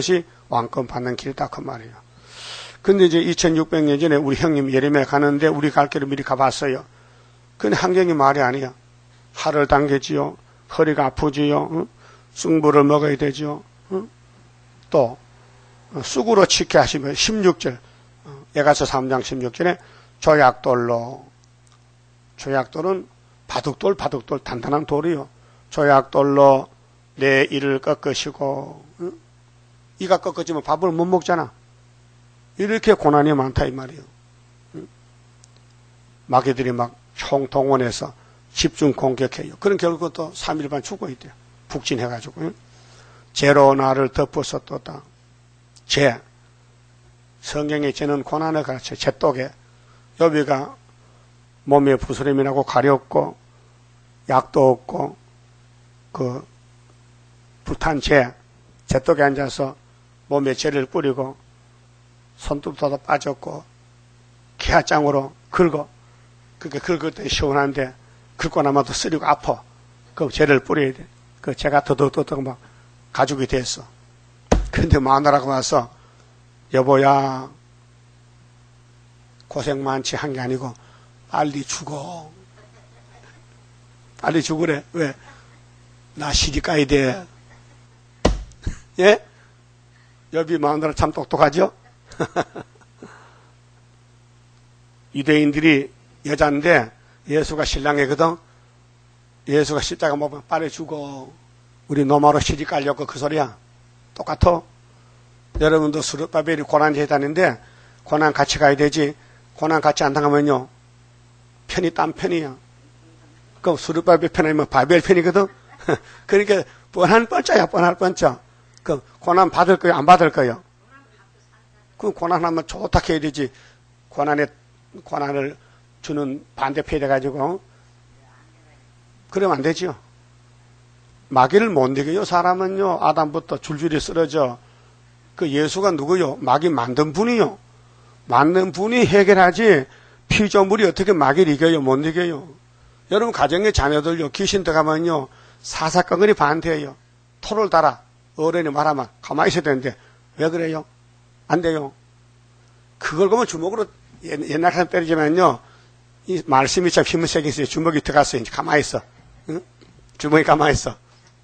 왕권 받는 길이다 그 말이에요. 근데 이제 이천육백 년 전에 우리 형님 예레미야 가는데 우리 갈 길을 미리 가봤어요. 근데 환경이 말이 아니야. 하를 당기지요. 허리가 아프지요. 응? 쑥물을 먹어야 되죠. 응? 또 쑥으로 치게 하시면 십육 절 에가서 삼 장 십육 절에 조약돌로, 조약돌은 바둑돌 바둑돌 단단한 돌이요. 조약돌로 내 이를 꺾으시고, 응? 이가 꺾어지면 밥을 못 먹잖아. 이렇게 고난이 많다 이 말이에요. 응? 마귀들이 막 총동원해서 집중 공격해요. 그런 결국 또 삼 일 반 죽어 있대요. 북진해가지고. 응? 죄로 나를 덮었었도다. 죄. 성경에 죄는 고난을 가르쳐요. 죄독에. 여비가 몸에 부스럼이 나고 가렵고 약도 없고 그 불탄 죄. 죄독에 앉아서 몸에 죄를 뿌리고 손톱도 빠졌고 기아장으로 긁어. 그게 긁을 때 시원한데 긁고 나면 또 쓰리고 아파. 그 죄를 뿌려야 돼. 그 죄가 더덕더덕 막 가죽이 됐어. 그런데 마누라가 와서 여보야 고생 많지 한 게 아니고 빨리 죽어. 빨리 죽으래. 왜? 나 시집 가야 돼. 예? 여비 마누라 참 똑똑하죠? 유대인들이 여자인데 예수가 신랑이거든. 예수가 십자가 못 보면 빨리 죽어. 우리 노마로 시집 가려고 그 소리야. 똑같아. 여러분도 스룹바벨이 고난 재단인데 고난 같이 가야 되지. 고난 같이 안 당하면요 편이 딴 편이야. 그럼 스룹바벨 편 아니면 바벨 편이거든. 그러니까 뻔한 뻔짜야. 뻔할 뻔짜. 그럼 고난 받을 거요 안 받을 거요? 그럼 고난하면 좋다 해야 되지. 고난에 고난을 주는 반대편이 돼가지고 그러면 안 되죠. 마귀를 못 이겨요. 사람은요 아담부터 줄줄이 쓰러져. 그 예수가 누구요? 마귀 만든 분이요. 만든 분이 해결하지 피조물이 어떻게 마귀를 이겨요? 못 이겨요. 여러분 가정의 자녀들요 귀신 들어가면요 사사건건이 반대예요. 토를 달아. 어른이 말하면 가만히 있어야 되는데 왜 그래요? 안 돼요. 그걸 보면 주먹으로 옛날 사람 때리지만요 이 말씀이 참 힘을 세게 있어요. 주먹이 들어갔어요. 이제 가만히 있어. 응? 주먹이 가만히 있어.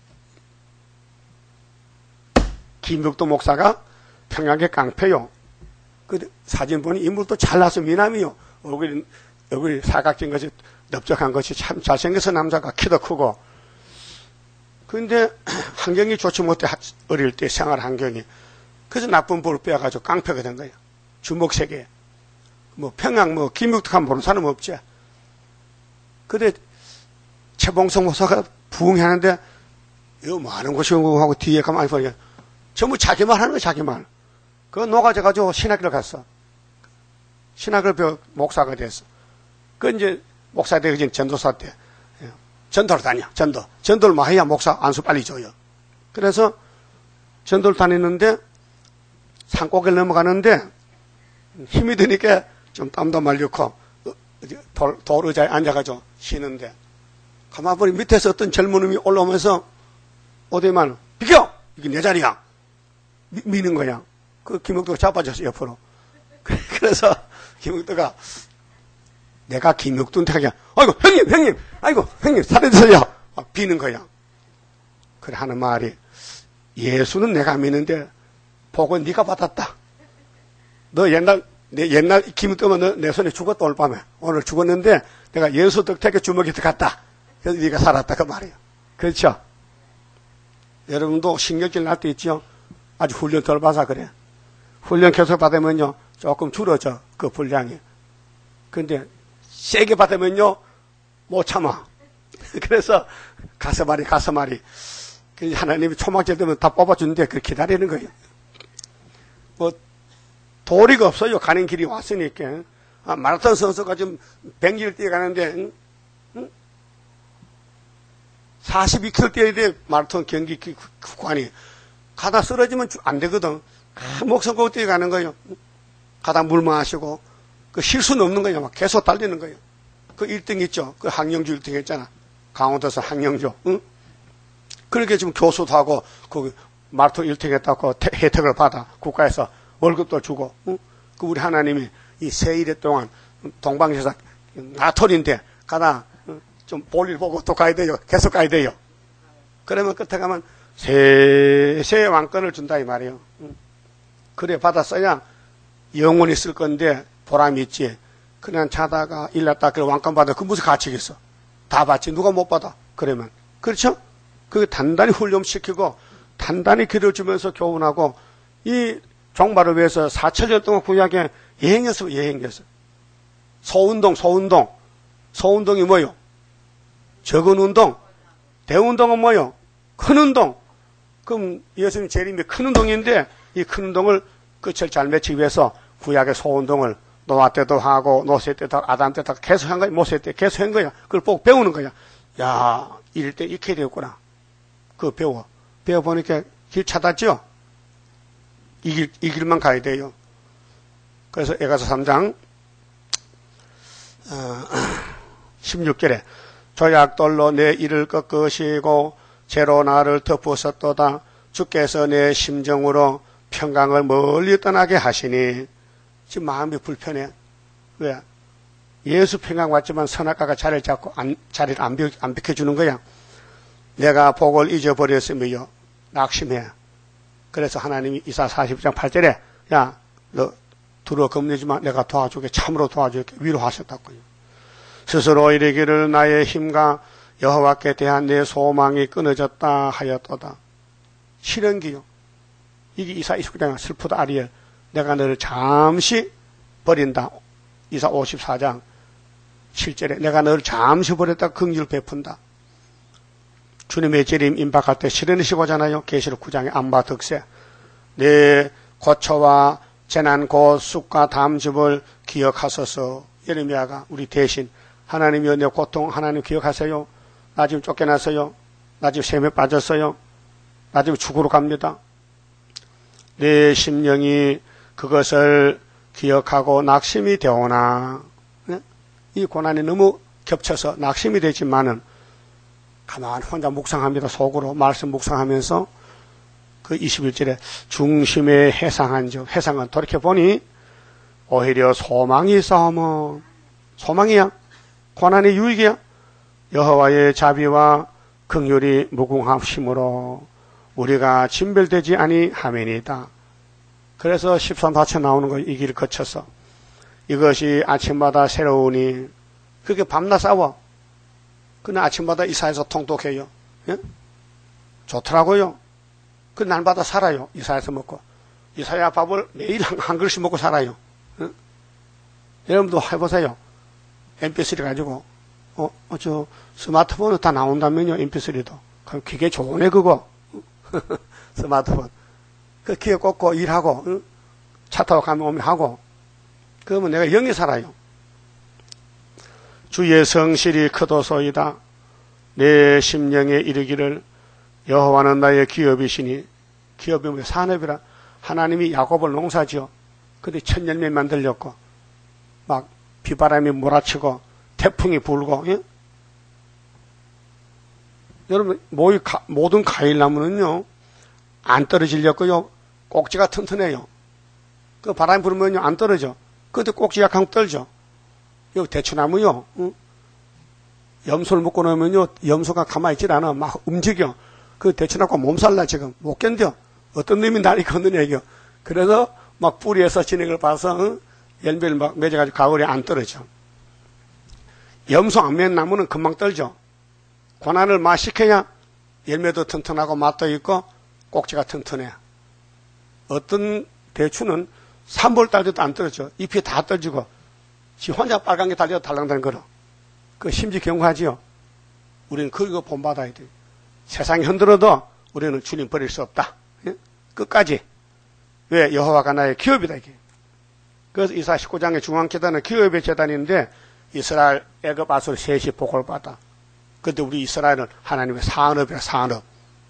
김덕도 목사가 평양의 깡패요. 그 사진 보니 인물도 잘나서 미남이요. 얼굴이, 얼굴이 사각진 것이, 넓적한 것이 참 잘생겨서 남자가 키도 크고. 근데 환경이 좋지 못해, 어릴 때 생활 환경이. 그래서 나쁜 볼을 빼가지고 깡패가 된 거예요. 주먹 세계. 뭐 평양 뭐 김육덕한 보는 사람 없지. 근데 최봉성 목사가 부흥하는데 이거 뭐 하는 곳이고 하고 뒤에 가만히 보니까 전부 자기 말 하는 거야, 자기 말. 그거 녹아져가지고 신학교를 갔어. 신학을 배워 목사가 됐어. 그 이제 목사 되기 전 전도사 때 전도를 다녀. 전도. 전도를 뭐 해야 목사 안수 빨리 줘요. 그래서 전도를 다니는데 산꼭을 넘어가는데 힘이 드니까 좀 땀도 말리고 돌, 돌 의자에 앉아가지고 쉬는데 가만 보니 밑에서 어떤 젊은 놈이 올라오면서 어디만 비켜! 이게 내 자리야. 미, 미는 거야. 그 김욱도가 자빠졌어 옆으로. 그래서 김욱도가 내가 김욱도한테 하냐 아이고 형님 형님 아이고 형님 살려주세요. 비는 거야. 그래 하는 말이 예수는 내가 믿는데 복은 네가 받았다. 너 옛날 내 옛날 김욱도면 너 내 손에 죽었다 오늘 밤에. 오늘 죽었는데 내가 예수 덕택에 주먹이 들어갔다. 그래서 네가 살았다 그 말이야. 그렇죠? 여러분도 신경질 날 때 있죠? 아주 훈련 덜 받아 그래. 훈련 계속 받으면요 조금 줄어져 그 분량이. 근데 세게 받으면요 못 참아. 그래서 가슴앓이 가슴앓이. 하나님이 초막질 되면 다 뽑아주는데 그 기다리는 거예요. 뭐 도리가 없어요. 가는 길이 왔으니까. 아, 마라톤 선수가 좀 백 미터 뛰어가는데 응? 응? 사십이 킬로미터 뛰어야 돼. 마라톤 경기 구간이. 가다 쓰러지면 안 되거든. 아, 목숨 걸고 뛰어가는 거예요. 가다 물 마시고. 그 실수는 없는 거예요. 막 계속 달리는 거예요. 그 일 등 있죠. 그 항영주 일 등 했잖아. 강원도에서 항영주. 응? 그렇게 지금 교수도 하고, 거기 마라톤 일 등 했다고 혜택을 받아. 국가에서 월급도 주고. 응? 그 우리 하나님이 이 세일에 동안 동방에서 마라톤인데 가다 좀 볼일 보고 또 가야 돼요. 계속 가야 돼요. 그러면 끝에 가면 세세의 왕권을 준다 이 말이에요. 응? 그래 받았어야 영원히 쓸 건데 보람이 있지. 그냥 자다가 일났다 그래 왕권 받아. 그 무슨 가치가 있어. 다 받지. 누가 못 받아. 그러면. 그렇죠? 그게 단단히 훈련시키고 단단히 길어주면서 교훈하고 이 종말을 위해서 사천 년 동안 구약에 여행했어. 여행했어. 소운동 소운동. 소운동이 뭐요? 적은 운동. 대운동은 뭐요? 큰 운동. 그럼 예수님 재림이 큰 운동인데 이 큰 운동을 끝을 잘 맺기 위해서 구약의 소운동을 노아 때도 하고 노세 때도 아담 때도 계속 한 거야. 모세 때 계속 한 거야. 그걸 꼭 배우는 거야. 야, 이럴 때 이렇게 되었구나. 그거 배워. 배워보니까 길 찾았죠? 이 길, 이 길만 가야 돼요. 그래서 에가서 삼 장 어, 십육 절에 조약돌로 내 이를 꺾으시고 죄로 나를 덮으셨도다. 주께서 내 심정으로 평강을 멀리 떠나게 하시니. 지금 마음이 불편해. 왜? 예수 평강 왔지만 선악과가 자리를 잡고 안, 자리를 안, 비, 안 비켜주는 거야. 내가 복을 잊어버렸으며 낙심해. 그래서 하나님이 이사 사십 장 팔 절에 야, 너 두려워 겁내지마. 내가 도와줄게. 참으로 도와줄게. 위로하셨다고요. 스스로 이르기를 나의 힘과 여호와께 대한 내 소망이 끊어졌다 하였도다. 실현기요. 이게 이사 이십구 장 슬프다 아리엘. 내가 너를 잠시 버린다. 이사 오십사 장 칠 절에 내가 너를 잠시 버렸다 긍휼 베푼다. 주님의 재림 임박할 때 실현하시고잖아요. 계시록 구 장의 암바 득세. 내 고초와 재난 곧 쑥과 담즙을 기억하소서. 예레미야가 우리 대신 하나님이여 내 고통 하나님 기억하세요. 나 지금 쫓겨났어요. 나 지금 셈에 빠졌어요. 나 지금 죽으러 갑니다. 내 심령이 그것을 기억하고 낙심이 되오나. 네? 이 고난이 너무 겹쳐서 낙심이 되지만은 가만 혼자 묵상합니다. 속으로 말씀 묵상하면서 그 이십일 절에 중심에 해상한 적. 해상은 돌이켜보니 오히려 소망이 있사오면 소망이야. 고난의 유익이야. 여호와의 자비와 긍휼이 무궁하심으로 우리가 진별되지 아니하매니이다. 그래서 십삼 사천 나오는 거 이 길을 거쳐서 이것이 아침마다 새로우니 그게 밤낮 싸워. 그는 아침마다 이사에서 통독해요. 예? 좋더라고요. 그 날마다 살아요. 이사에서 먹고. 이사야 밥을 매일 한, 한 그릇씩 먹고 살아요. 예? 여러분도 해보세요. 엠피쓰리 가지고 어, 어, 저 스마트폰은 다 나온다면요. 엠피쓰리도. 그럼 그게 좋네 그거. 스마트폰. 그 귀에 꽂고 일하고 응? 차 타고 가면 오면 하고 그러면 내가 영이 살아요. 주의 성실이 크도소이다. 내 심령에 이르기를 여호와는 나의 기업이시니. 기업이 뭐 산업이라. 하나님이 야곱을 농사지어 근데 천열매 만들렸고 막 비바람이 몰아치고 태풍이 불고 예? 여러분 모이 가, 모든 과일나무는요 안 떨어지려고요. 꼭지가 튼튼해요. 그 바람이 불면요 안 떨어져. 근데 꼭지 약하면 떨죠. 여기 대추나무요. 응? 염소를 묶고 놓으면요 염소가 가만히 있질 않아. 막 움직여. 그 대추나무가 몸살나 지금 못 견뎌. 어떤 놈이 날이 걷느냐 이거. 그래서 막 뿌리에서 진액을 봐서 응? 열매를 막 맺어가지고 가을에 안 떨어져. 염소 안 맺는 나무는 금방 떨죠. 고난을 막 시켜야 열매도 튼튼하고 맛도 있고 꼭지가 튼튼해. 어떤 대추는 삼 월 달에도 안 떨어져. 잎이 다 떨어지고 지 혼자 빨간 게 달려도 달랑달랑 걸어. 그 심지 경고하지요. 우리는 그거 본받아야 돼. 세상이 흔들어도 우리는 주님 버릴 수 없다. 예? 끝까지. 왜? 여호와가 나의 기업이다 이게. 그래서 이사 십구 장의 중앙재단은 기업의 재단인데 이스라엘 애굽 아수르 셋이 복을 받아. 그런데 우리 이스라엘은 하나님의 산업이라 산업.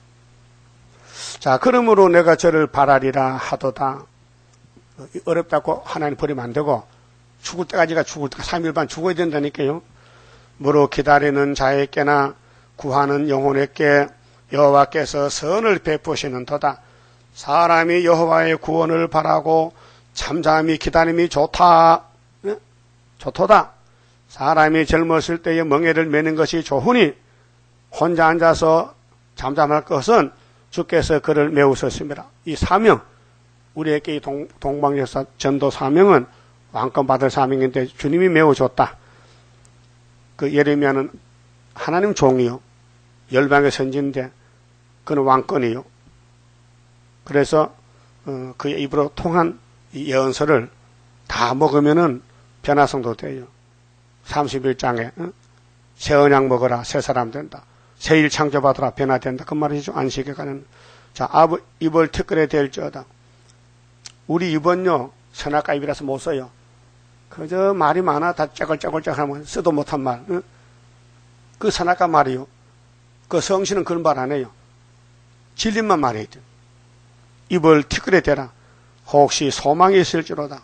자, 그러므로 내가 저를 바라리라 하도다. 어렵다고 하나님 버리면 안 되고 죽을 때까지가 죽을 때까지 삼 일 반 죽어야 된다니까요. 무로 기다리는 자에게나 구하는 영혼에게 여호와께서 선을 베푸시는 도다. 사람이 여호와의 구원을 바라고 잠잠히 기다림이 좋다. 네? 좋도다. 사람이 젊었을 때의 멍에를 매는 것이 좋으니 혼자 앉아서 잠잠할 것은 주께서 그를 메우셨습니다. 이 사명, 우리에게 이 동, 동방역사 전도 사명은 왕권 받을 사명인데 주님이 메워줬다. 그 예레미야는 하나님 종이요. 열방의 선지인데 그는 왕권이요. 그래서 어, 그의 입으로 통한 이 예언서를 다 먹으면은 변화성도 돼요. 삼십일 장에 어? 새 언약 먹어라 새 사람 된다. 새 일 창조받으라 변화된다. 그 말이죠. 안식에 가는. 자, 아부, 입을 특별히 될지어다. 우리 입은요 선악과 입이라서 못 써요. 그저 말이 많아 다 째글째글째글 하면 쓰도 못한 말. 어? 그 선악과 말이요. 그 성신은 그런 말 안 해요. 진리만 말해야 돼. 입을 티끌에 대라. 혹시 소망이 있을지로다.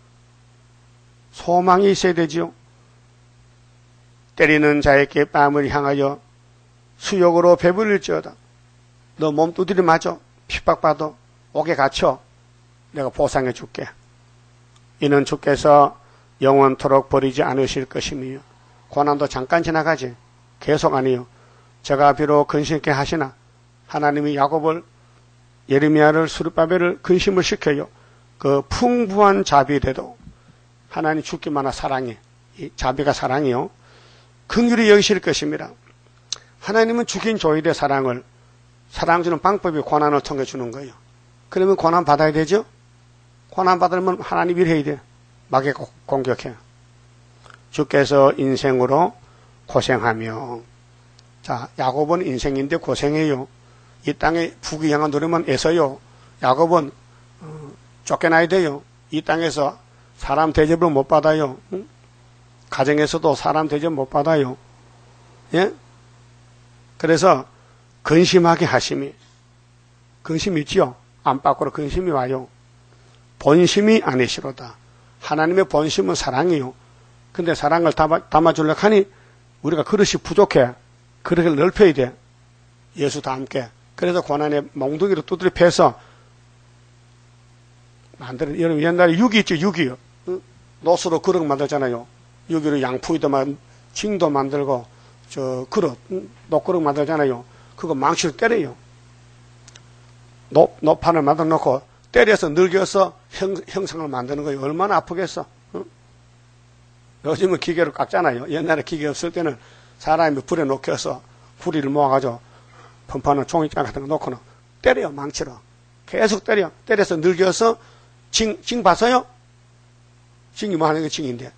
소망이 있어야 되지요. 때리는 자에게 뺨을 향하여 수욕으로 배불릴지어다. 너 몸 두드려 맞아. 핍박받아. 옥에 갇혀. 내가 보상해 줄게. 이는 주께서 영원토록 버리지 않으실 것이며 고난도 잠깐 지나가지. 계속 아니요. 제가 비록 근심케 하시나 하나님이 야곱을 예레미야를 수르바벨을 근심을 시켜요. 그 풍부한 자비래도 하나님 죽기만한 사랑이 이 자비가 사랑이요. 긍휼히 여기실 것입니다. 하나님은 죽인 조일의 사랑을 사랑 주는 방법이 고난을 통해 주는 거예요. 그러면 고난 받아야 되죠? 고난 받으면 하나님 일해야 돼. 마귀 공격해. 주께서 인생으로 고생하며 자 야곱은 인생인데 고생해요. 이 땅에 부귀 향한 노래만 애써요. 야곱은 어, 쫓겨나야 돼요. 이 땅에서 사람 대접을 못 받아요. 응? 가정에서도 사람 대접 못 받아요. 예? 그래서 근심하게 하심이 근심이 있지요. 안팎으로 근심이 와요. 본심이 아니시로다. 하나님의 본심은 사랑이요. 근데 사랑을 담아, 담아주려고 하니 우리가 그릇이 부족해. 그릇을 넓혀야 돼. 예수도 함께. 그래서 고난의 몽둥이로 두드려 패서 만들어. 여러분 옛날에 유기 있죠. 유기요. 응? 노스로 그릇 만들잖아요. 유기로 양푸이도 만, 징도 만들고 저 그릇, 녹그릇 만들잖아요. 그거 망치로 때려요. 높, 높판을 만들어 놓고 때려서 늙어서 형, 형상을 만드는 거예요. 얼마나 아프겠어. 응? 요즘은 기계로 깎잖아요. 옛날에 기계 없을 때는 사람이 불에 녹여서 구리를 모아가지고 펌파는 종이장 같은 거 놓고는 때려요. 망치로. 계속 때려. 때려서 늙어서 징, 징 봤어요? 징이 뭐 하는 게 징인데.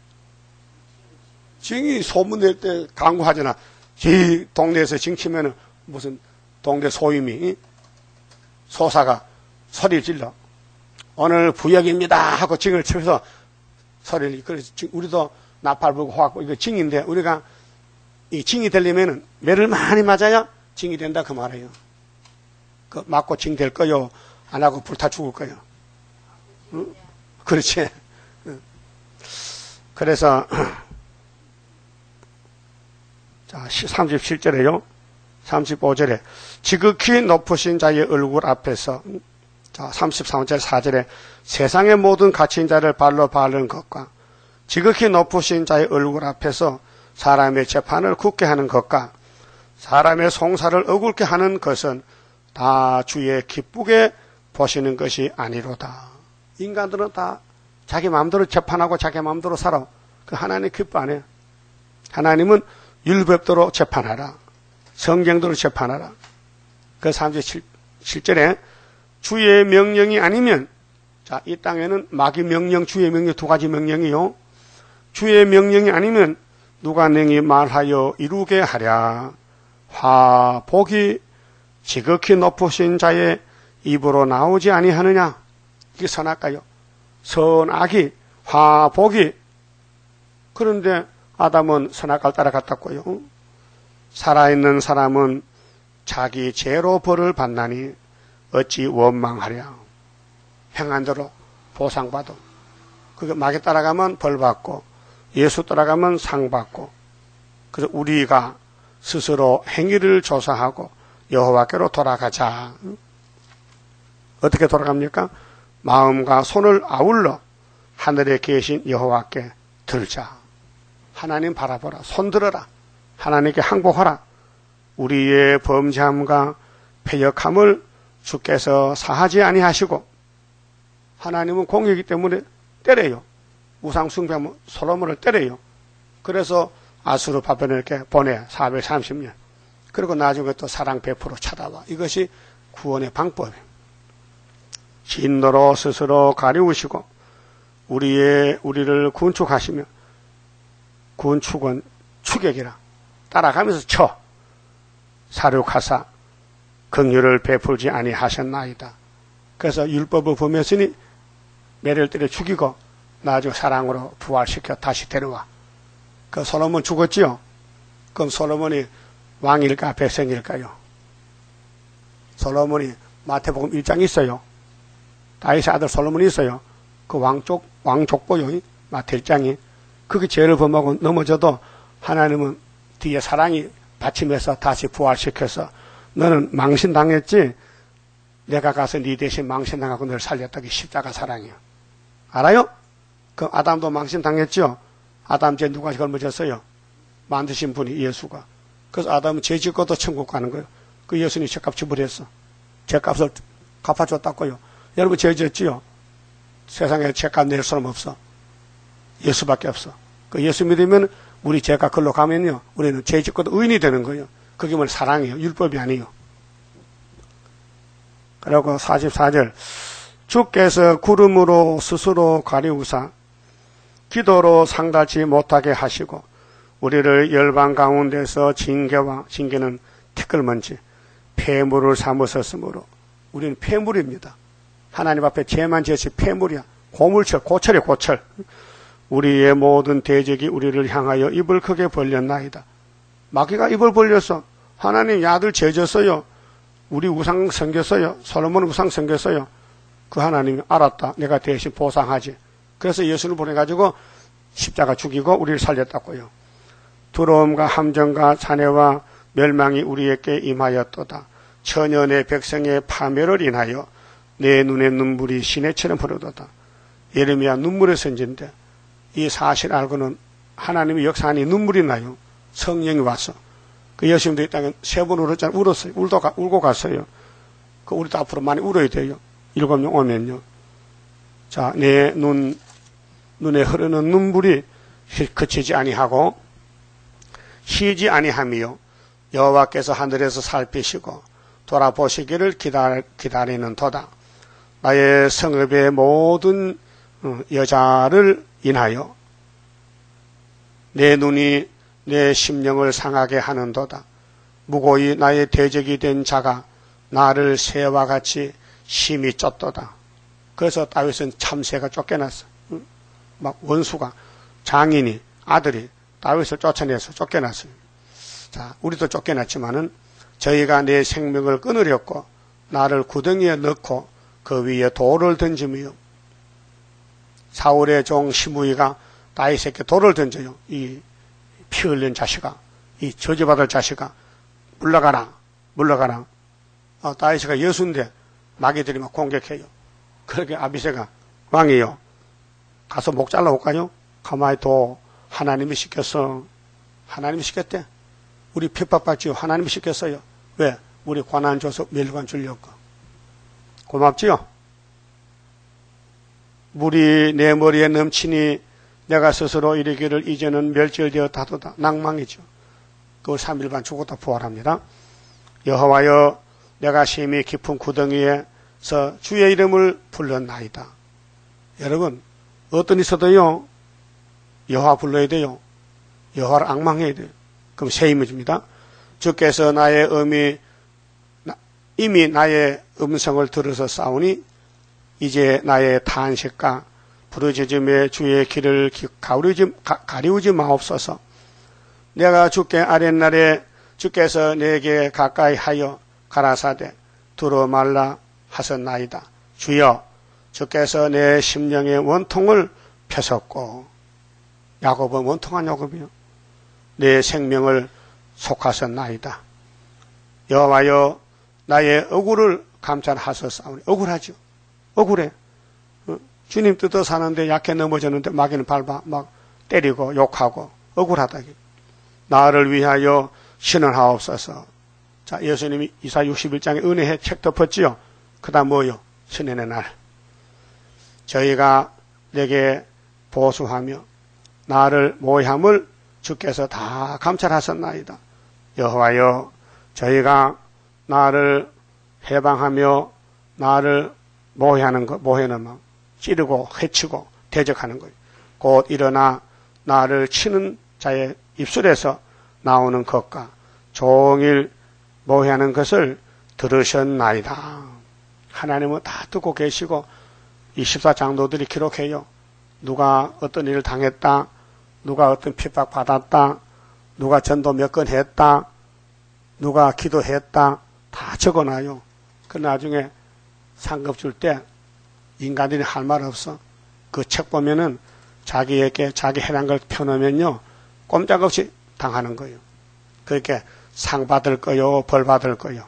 징이 소문낼 때 강구하잖아. 이 동네에서 징 치면은 무슨 동네 소임이 소사가 소리를 질러. 오늘 부역입니다 하고 징을 치면서 소리를. 그래서 우리도 나팔 불고 호악 불고 이거 징인데 우리가 이 징이 되려면은 매를 많이 맞아야 징이 된다 그 말이에요. 그 맞고 징 될 거요. 안 하고 불타 죽을 거요. 응? 그렇지. 응. 그래서 자, 삼십칠 절에요. 삼십오 절에 지극히 높으신 자의 얼굴 앞에서 자, 삼십삼 절 사 절에 세상의 모든 갇힌 자를 발로 밟는 것과 지극히 높으신 자의 얼굴 앞에서 사람의 재판을 굳게 하는 것과 사람의 송사를 억울게 하는 것은 다 주의 기쁘게 보시는 것이 아니로다. 인간들은 다 자기 마음대로 재판하고 자기 마음대로 살아. 그 하나님 기뻐 안 해요. 하나님은 율법대로 재판하라. 성경대로 재판하라. 그 삼십칠 절에 주의 명령이 아니면 자, 이 땅에는 마귀 명령, 주의 명령 두 가지 명령이요. 주의 명령이 아니면 누가 능히 말하여 이루게 하랴. 화 복이 지극히 높으신 자의 입으로 나오지 아니하느냐. 이게 선악가요. 선악이 화 복이. 그런데 아담은 선악과를 따라갔다고요. 살아있는 사람은 자기 죄로 벌을 받나니 어찌 원망하랴. 행한 대로 보상받아. 그게 마귀 따라가면 벌 받고 예수 따라가면 상 받고. 그래서 우리가 스스로 행위를 조사하고 여호와께로 돌아가자. 어떻게 돌아갑니까? 마음과 손을 아울러 하늘에 계신 여호와께 들자. 하나님 바라보라. 손들어라. 하나님께 항복하라. 우리의 범죄함과 패역함을 주께서 사하지 아니하시고, 하나님은 공의이기 때문에 때려요. 우상 숭배하면 솔로몬을 때려요. 그래서 아수르 바벨론에게 보내 사백삼십 년. 그리고 나중에 또 사랑 베풀어 찾아와. 이것이 구원의 방법이에요. 진노로 스스로 가리우시고 우리의 우리를 군축하시며, 군축은 추격이라 따라가면서 쳐 사륙하사 긍휼을 베풀지 아니하셨나이다. 그래서 율법을 범했으니 매를 때려 죽이고 나중에 사랑으로 부활시켜 다시 데려와. 그 솔로몬 죽었지요? 그럼 솔로몬이 왕일까 백성일까요? 솔로몬이 마태복음 일 장 있어요. 다윗의 아들 솔로몬이 있어요. 그 왕족, 왕족보요. 마태 일 장이. 그게 죄를 범하고 넘어져도 하나님은 뒤에 사랑이 받침해서 다시 부활시켜서 너는 망신당했지? 내가 가서 네 대신 망신당하고 너를 살렸다기 십자가 사랑이요. 알아요? 그 아담도 망신당했죠? 아담 죄 누가 걸머졌어요? 만드신 분이 예수가. 그래서 아담은 죄 짓고도 천국 가는 거예요. 그 예수님이 죄값 지불했어. 죄값을 갚아줬다고요. 여러분 죄 짓지요? 세상에 죄값 낼 사람 없어. 예수밖에 없어. 그 예수 믿으면 우리 죄가 글로 가면요, 우리는 죄 짓고도 의인이 되는 거예요. 그게 뭘 사랑이에요. 율법이 아니에요. 그리고 사십사 절 주께서 구름으로 스스로 가리우사 기도로 상달치 못하게 하시고 우리를 열방 가운데서 징계와, 징계는 티끌먼지 폐물을 삼으셨으므로 우리는 폐물입니다. 하나님 앞에 죄만 지었지 폐물이야. 고물철, 고철이야 고철. 우리의 모든 대적이 우리를 향하여 입을 크게 벌렸나이다. 마귀가 입을 벌렸어. 하나님 아들 죄 졌어요. 우리 우상 섬겼어요. 솔로몬 우상 섬겼어요. 그 하나님이 알았다. 내가 대신 보상하지. 그래서 예수를 보내가지고 십자가 죽이고 우리를 살렸다고요. 두려움과 함정과 잔해와 멸망이 우리에게 임하였도다. 천연의 백성의 파멸을 인하여 내 눈에 눈물이 시내처럼 흐르도다. 예레미야 눈물의 선지인데 이 사실 알고는 하나님의 역사하니 눈물이 나요. 성령이 와서. 그 예수님도 이 땅에 세 번 울었잖아요. 울었어요. 울도 가, 울고 갔어요. 그 우리도 앞으로 많이 울어야 돼요. 일곱 명 오면요. 자, 내 눈, 눈에 흐르는 눈물이 그치지 아니하고 쉬지 아니하며 여호와께서 하늘에서 살피시고 돌아보시기를 기다, 기다리는 도다. 나의 성읍의 모든 여자를 인하여 내 눈이 내 심령을 상하게 하는도다. 무고히 나의 대적이 된 자가 나를 새와 같이 심히 쫓도다. 그래서 다윗은 참새가 쫓겨났어. 막 원수가, 장인이, 아들이 다윗을 쫓아내서 쫓겨났어요. 자, 우리도 쫓겨났지만은 저희가 내 생명을 끊으렸고 나를 구덩이에 넣고 그 위에 돌을 던지며 사울의 종 시므이가 다윗에게 돌을 던져요. 이 피 흘린 자식아, 이 저주받을 자식아, 물러가라, 물러가라. 아, 다윗이가 여수인데 마귀들이 막 공격해요. 그렇게 아비새가 왕이요, 가서 목 잘라올까요? 가만히 둬. 하나님이 시켰어. 하나님이 시켰대. 우리 핍박받지요. 하나님이 시켰어요. 왜? 우리 고난 줘서 멸관 주려고. 고맙지요? 물이 내 머리에 넘치니 내가 스스로 이르기를 이제는 멸절되었다도다. 낭망이죠. 그 삼 일 반 죽었다 부활합니다. 여호와여, 내가 심히 깊은 구덩이에서 주의 이름을 불렀나이다. 여러분, 어떤 있어도요, 여호와 불러야 돼요. 여호와를 앙망해야 돼요. 그럼 새 이미지입니다. 주께서 나의 음이, 이미 나의 음성을 들어서 싸우니 이제 나의 탄식과 부르짖음에 주의 길을 가리우지, 가리우지 마옵소서. 내가 주께 아랫날에 주께서 내게 가까이 하여 가라사대 두루 말라 하셨나이다. 주여, 주께서 내 심령의 원통을 펴셨고, 야곱은 원통한 야곱이요, 내 생명을 속하셨나이다. 여호와여, 나의 억울을 감찰하셨사오니. 억울하죠. 억울해. 어? 주님 뜻대로 사는데 약해 넘어졌는데 마귀는 밟아 막 때리고 욕하고 억울하다. 나를 위하여 신원하옵소서. 자, 예수님이 이사 육십일 장에 은혜의 책 덮었지요. 그 다음 뭐요? 신년의 날. 저희가 내게 보수하며 나를 모함을 주께서 다 감찰하셨나이다. 여호와여, 저희가 나를 해방하며 나를 모해하는 것, 모해는 막 찌르고 해치고 대적하는 거예요. 곧 일어나 나를 치는 자의 입술에서 나오는 것과 종일 모해하는 것을 들으셨나이다. 하나님은 다 듣고 계시고 이십사 장로들이 기록해요. 누가 어떤 일을 당했다, 누가 어떤 핍박 받았다, 누가 전도 몇 건 했다, 누가 기도했다, 다 적어놔요. 그 나중에 상급 줄 때 인간들이 할 말 없어. 그 책 보면은 자기에게 자기 해란 걸 펴놓으면요 꼼짝없이 당하는 거예요. 그렇게 상 받을 거요, 벌 받을 거요.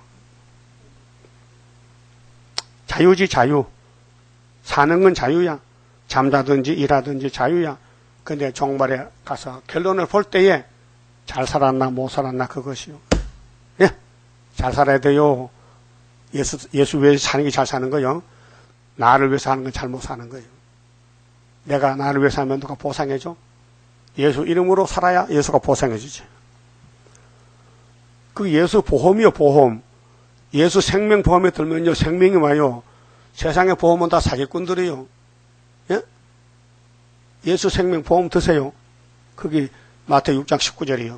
자유지 자유. 사는 건 자유야. 잠자든지 일하든지 자유야. 근데 종말에 가서 결론을 볼 때에 잘 살았나 못 살았나 그것이요. 예, 잘 살아야 돼요. 예수 예수 위해서 사는 게 잘 사는 거요. 나를 위해서 하는 건 잘못 사는 거예요. 내가 나를 위해서 하면 누가 보상해줘? 예수 이름으로 살아야 예수가 보상해주지. 그 예수 보험이요, 보험. 예수 생명보험에 들면요, 생명이 와요. 세상의 보험은 다 사기꾼들이요. 예? 예수 생명보험 드세요. 그게 마태육 장 십구 절이요.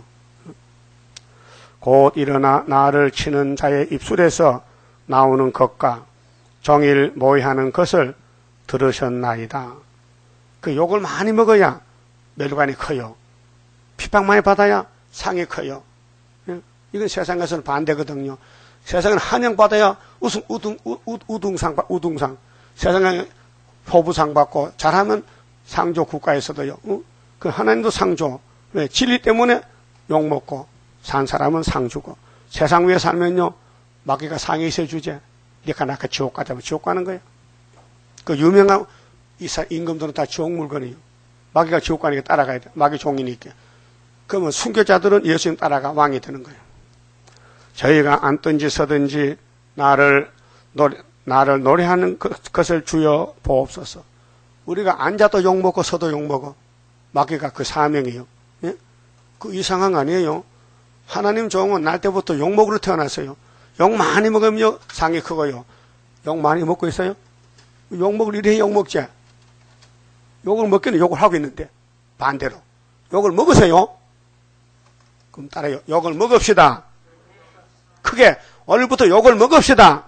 곧 일어나 나를 치는 자의 입술에서 나오는 것과 종일 모의하는 것을 들으셨나이다. 그 욕을 많이 먹어야 멸관이 커요. 핍박 많이 받아야 상이 커요. 예? 이건 세상에서는 반대거든요. 세상은 환영받아야 우승, 우등, 우, 우, 우등상, 우등상. 세상에 호부상 받고 잘하면 상조 국가에서도요. 어? 그 하나님도 상조. 왜? 진리 때문에 욕먹고 산 사람은 상 주고. 세상 위에 살면요. 마귀가 상에 있어 주제. 니가 나가 지옥 가자면 지옥 가는 거예요. 그 유명한 이사, 임금들은 다 지옥 물건이에요. 마귀가 지옥 가니까 따라가야 돼. 마귀 종이니까. 그러면 순교자들은 예수님 따라가 왕이 되는 거예요. 저희가 앉든지 서든지 나를 노래, 나를 노래하는 것을 주여 보옵소서. 우리가 앉아도 욕먹고 서도 욕먹어. 마귀가 그 사명이에요. 예? 그 이상한 거 아니에요. 하나님 종은 날 때부터 욕먹으로 태어났어요. 욕 많이 먹으면 상이 크고요. 욕 많이 먹고 있어요? 욕먹을 일에 욕먹지. 욕을 먹기는 욕을 하고 있는데 반대로 욕을 먹으세요. 그럼 따라요. 욕을 먹읍시다. 크게 오늘부터 욕을 먹읍시다.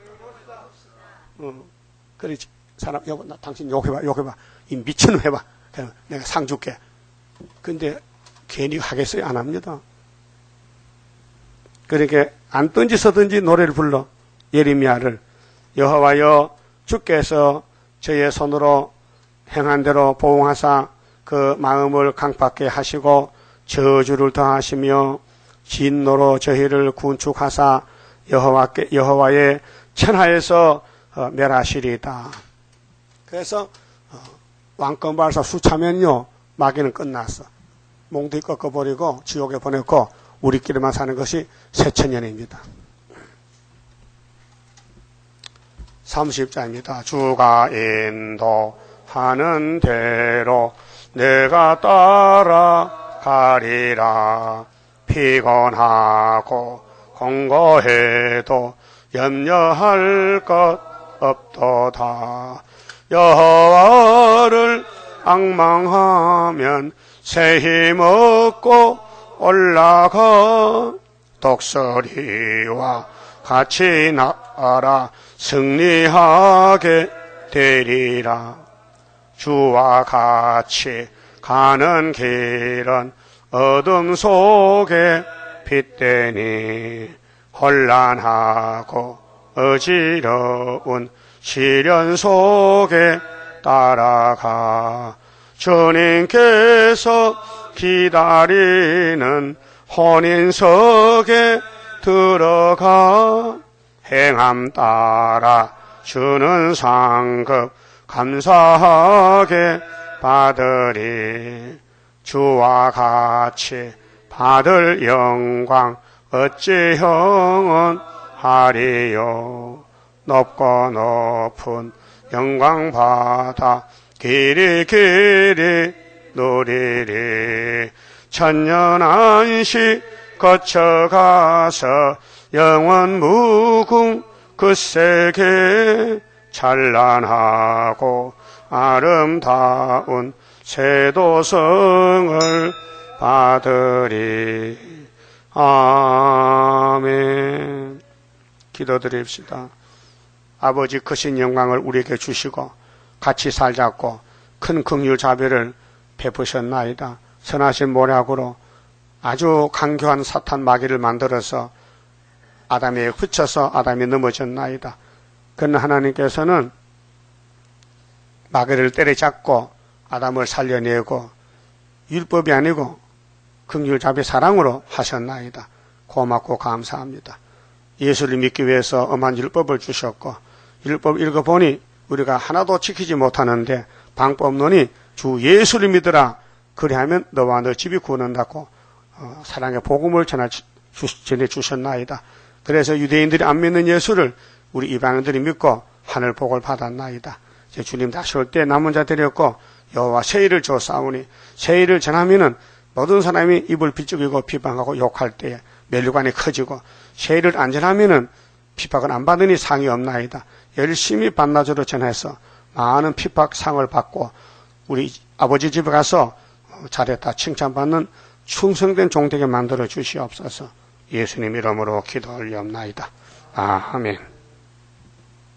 어, 그렇지. 사람 여보 나 당신 욕해봐 욕해봐. 이 미친놈 해봐. 그럼 내가 상 줄게. 근데 괜히 하겠어요? 안 합니다. 그렇게 앉든지 서든지 노래를 불러. 예레미야를 여호와여 주께서 저의 손으로 행한 대로 보응하사 그 마음을 강팍하게 하시고 저주를 더하시며 진노로 저희를 군축하사 여호와께 여호와의 천하에서 어, 멸하시리이다. 그래서 어, 왕권 발사 수차면요 마귀는 끝났어. 몽둥이 꺾어버리고 지옥에 보냈고 우리끼리만 사는 것이 새천년입니다. 삼십 장입니다. 주가 인도하는 대로 내가 따라가리라. 피곤하고 공고해도 염려할 것 없도다. 여호와를 앙망하면 새 힘 얻고 올라가. 독수리와 같이 날아 승리하게 되리라. 주와 같이 가는 길은 어둠 속에 빛되니 혼란하고 어지러운 시련 속에 따라가. 주님께서 기다리는 혼인석에 들어가. 행함 따라 주는 상급 감사하게 받으리. 주와 같이 받을 영광 어찌 형은 하리요. 높고 높은 영광 받아 길이 길이 누리리. 천년 안식 거쳐가서 영원 무궁 그 세계 찬란하고 아름다운 세도성을 받으리. 아멘. 기도드립시다. 아버지 크신 영광을 우리에게 주시고 같이 살자고 큰 긍휼 자비를 베푸셨나이다. 선하신 모략으로 아주 강교한 사탄 마귀를 만들어서 아담에게 붙여서 아담이 넘어졌나이다. 그러나 하나님께서는 마귀를 때려잡고 아담을 살려내고 율법이 아니고 긍휼 자비 사랑으로 하셨나이다. 고맙고 감사합니다. 예수를 믿기 위해서 엄한 율법을 주셨고 율법 읽어보니 우리가 하나도 지키지 못하는데 방법론이 주 예수를 믿으라. 그리하면 너와 너 집이 구원한다고 어, 사랑의 복음을 전해 주셨나이다. 그래서 유대인들이 안 믿는 예수를 우리 이방인들이 믿고 하늘 복을 받았나이다. 이제 주님 다시 올 때 남은 자 데렸고 여호와 세일을 조사오니 세일을 전하면은 모든 사람이 입을 비죽이고 비방하고 욕할 때에 멸류관이 커지고 세일을 안 전하면은 핍박을 안 받으니 상이 없나이다. 열심히 반나절로 전해서 많은 핍박상을 받고 우리 아버지 집에 가서 잘했다 칭찬받는 충성된 종 되게 만들어 주시옵소서. 예수님 이름으로 기도 올리옵나이다. 아멘.